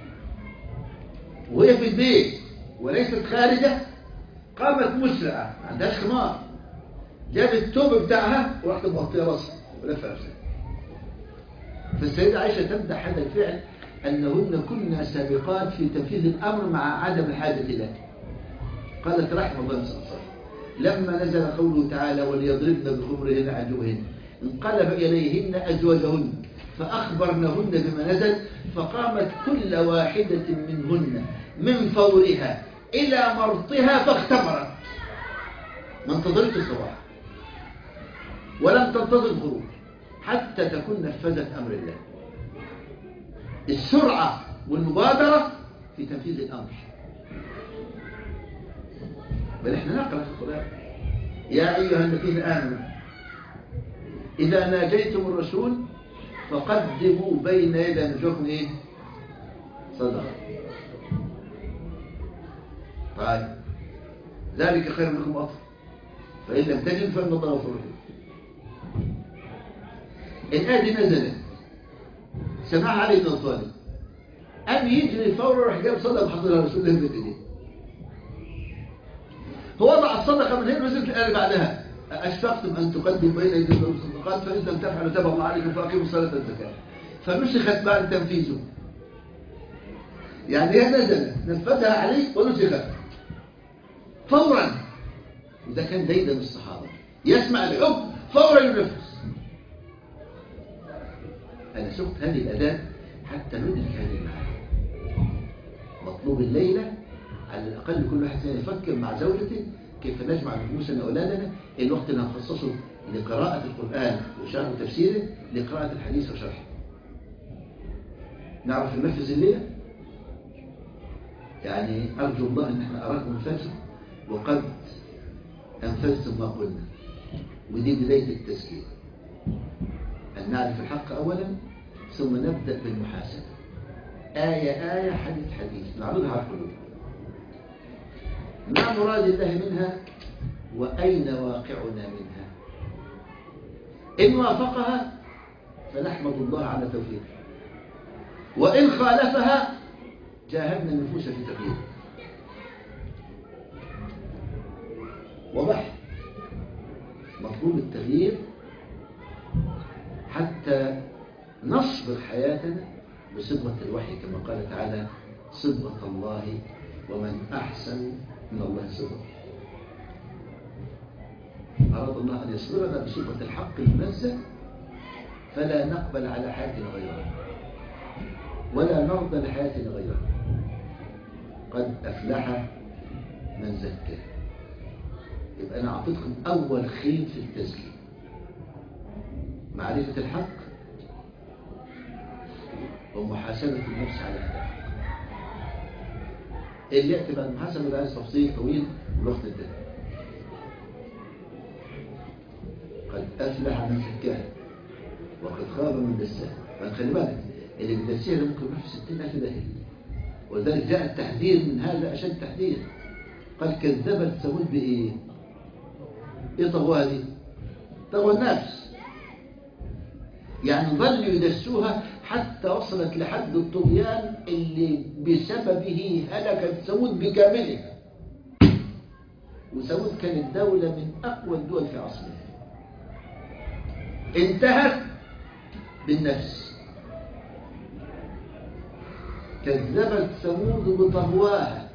وهي في البيت وليست خارجة. قامت مسرعة ما عندهاش خمار، جابت الثوب بتاعها وراحت مغطيه راسها ولفها نفسها. فالسيدة عائشة تمدح هذا الفعل أنهن كنا سابقات في تنفيذ الأمر مع عدم الحاجة له. قالت رحم الله نساء الأنصار لما نزل قوله تعالى وليضربن بخمرهن على جبههن انقلب إليهن أزواجهن فأخبرنهن بما نزل، فقامت كل واحدة منهن من فورها إلى مرطها فاختمرت. ما انتظرت الصباح ولم تنتظر الغروب حتى تكون نفذت أمر الله. السرعة والمبادرة في تنفيذ الأمر. بل احنا نقرأ في القرآن يا أيها الذين آمنوا إذا ناجيتم الرسول فقدموا بين يدي نجوكم إيه؟ صدقة. طيب ذلك خير منكم أطفال فإن لم تجد فإن الله غفور رحيم. الآية دي نزلت سمعها علي بن أبي طالب، قام يجري فورا راح جاب صدقة وحضرها رسول الله في ايديه. هو وضع الصدقة من هنا نزلت الآية بعدها أشفقتم أن تقدموا بين يديكم الصدقات فإن لم تفعلوا تاب الله عليكم فأقيموا الصلاة والزكاة. فنسخت بعد تنفيذه. يعني هي نزلت نفذها عليه ونسخت فورا. وده كان ديدا الصحابة يسمع الحكم فورا ينفذ. أنا سقت هذه الأداة حتى ندرك هذه المعاني. مطلوب الليلة على الأقل كل واحد فينا يفكر مع زوجته كيف نجمع نفوسنا أولادنا الوقت اللي نخصصه لقراءة القرآن وشرح وتفسيره لقراءة الحديث وشرحه. نعرف ننفذ الليلة؟ يعني أرجو الله أن احنا أراكم الفجر وقد أنفذتم ما قلنا. ودي بداية التزكية، أن نعرف الحق أولا ثم نبدأ بالمحاسبة، آية آية حديث حديث نعرضها على القلوب، ما مراد الله منها وأين واقعنا منها. إن وافقها فنحمد الله على توفيقه، وإن خالفها جاهدنا النفوس في تغييره. وضح مطلوب التغيير حتى نصبر حياتنا بصبغة الوحي كما قال تعالى: صبغة الله ومن أحسن من الله صبغة. أراد الله أن يصبرنا بصبغة الحق المنزل فلا نقبل على حياتنا غيرها ولا نرضى لحياتنا غيرها. قد أفلح من زكى. يبقى أنا أعطيتكم أول خيط في التزكية: معرفة الحق ومحاسبة النفس على أدائها. اللي يأتي بعد المحاسبة ده عايز تفصيل طويل والوقت انتهى. قد أفلح من زكاها وقد خاب من دساها. فخلي بالك اللي بيدسيها ده ممكن يروح في ستين ألف داهية، ولذلك جاء التحذير من هذا أشد تحذير. قال: كذبت ثمود بإيه؟ إيه طغواها دي؟ طغوى النفس، يعني ظلوا يدسوها حتى وصلت لحد الطغيان اللي بسببه هلكت ثمود بكاملها. وثمود كانت دولة من أقوى الدول في عصرها، انتهت بالنفس. كذبت ثمود بطغواها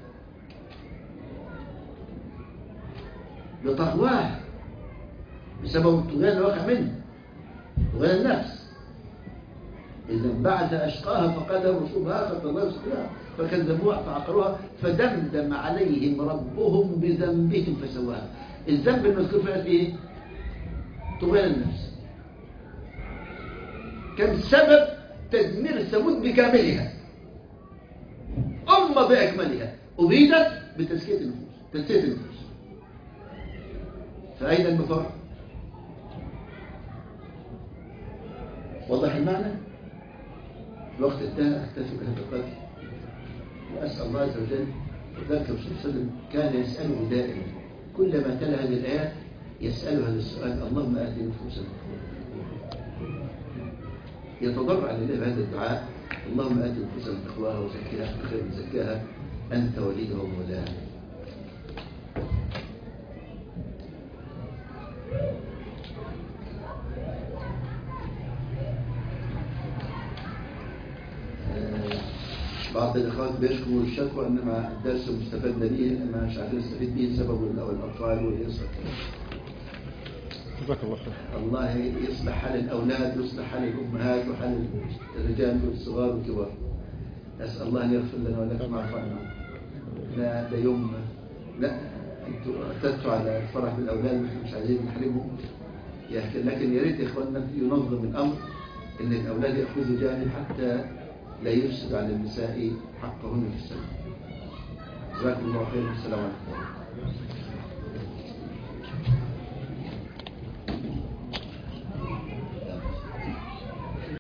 بطغواها بسبب الطغيان اللي وقع منه، طغيان النفس. إذا بعد أشقاها فقال الرسول: هاخذ الله يسقيها فكذبوها فعقروها فدمدم عليهم ربهم بذنبهم فسواها. الذنب المذكور في إيه؟ طغيان النفس كان سبب تدمير ثمود بكاملها، أمة بأكملها أبيدت بتزكية النفوس تزكية النفوس. فأين المفر؟ وضح المعنى؟ الوقت انتهى. أكتفي بهذا القدر وأسأل الله عز وجل. وذلك الرسول صلى الله عليه وسلم كان يسأله دائما كلما تلا هذه الآيات يسأله هذا السؤال: اللهم آت نفوسنا يتضرع لله بهذا الدعاء: اللهم آت نفوسنا تقواها وزكيها أنت خير من زكاها أنت وليها ومولاها. بعض الإخوات بيشكوا الشكوى أن مع الدرس مستفدنا به ما مش عارفين نستفيد به سبب الأطفال واليسر. جزاك الله خير. الله يصلح حال الأولاد ويصلح حال الأمهات وحال الرجال والصغار والكبار. أسأل الله أن يغفر لنا ولكم ويعفو لا ده يوم لا أنتوا اعتدتوا على الفرح بالأولاد مش عايزين نحرمهم، لكن يا ريت يا إخواننا ينظم الأمر إن الأولاد يأخذوا جانب حتى لا يفسد على النساء حقهن في السنة. جزاكم الله خير. السلام عليكم.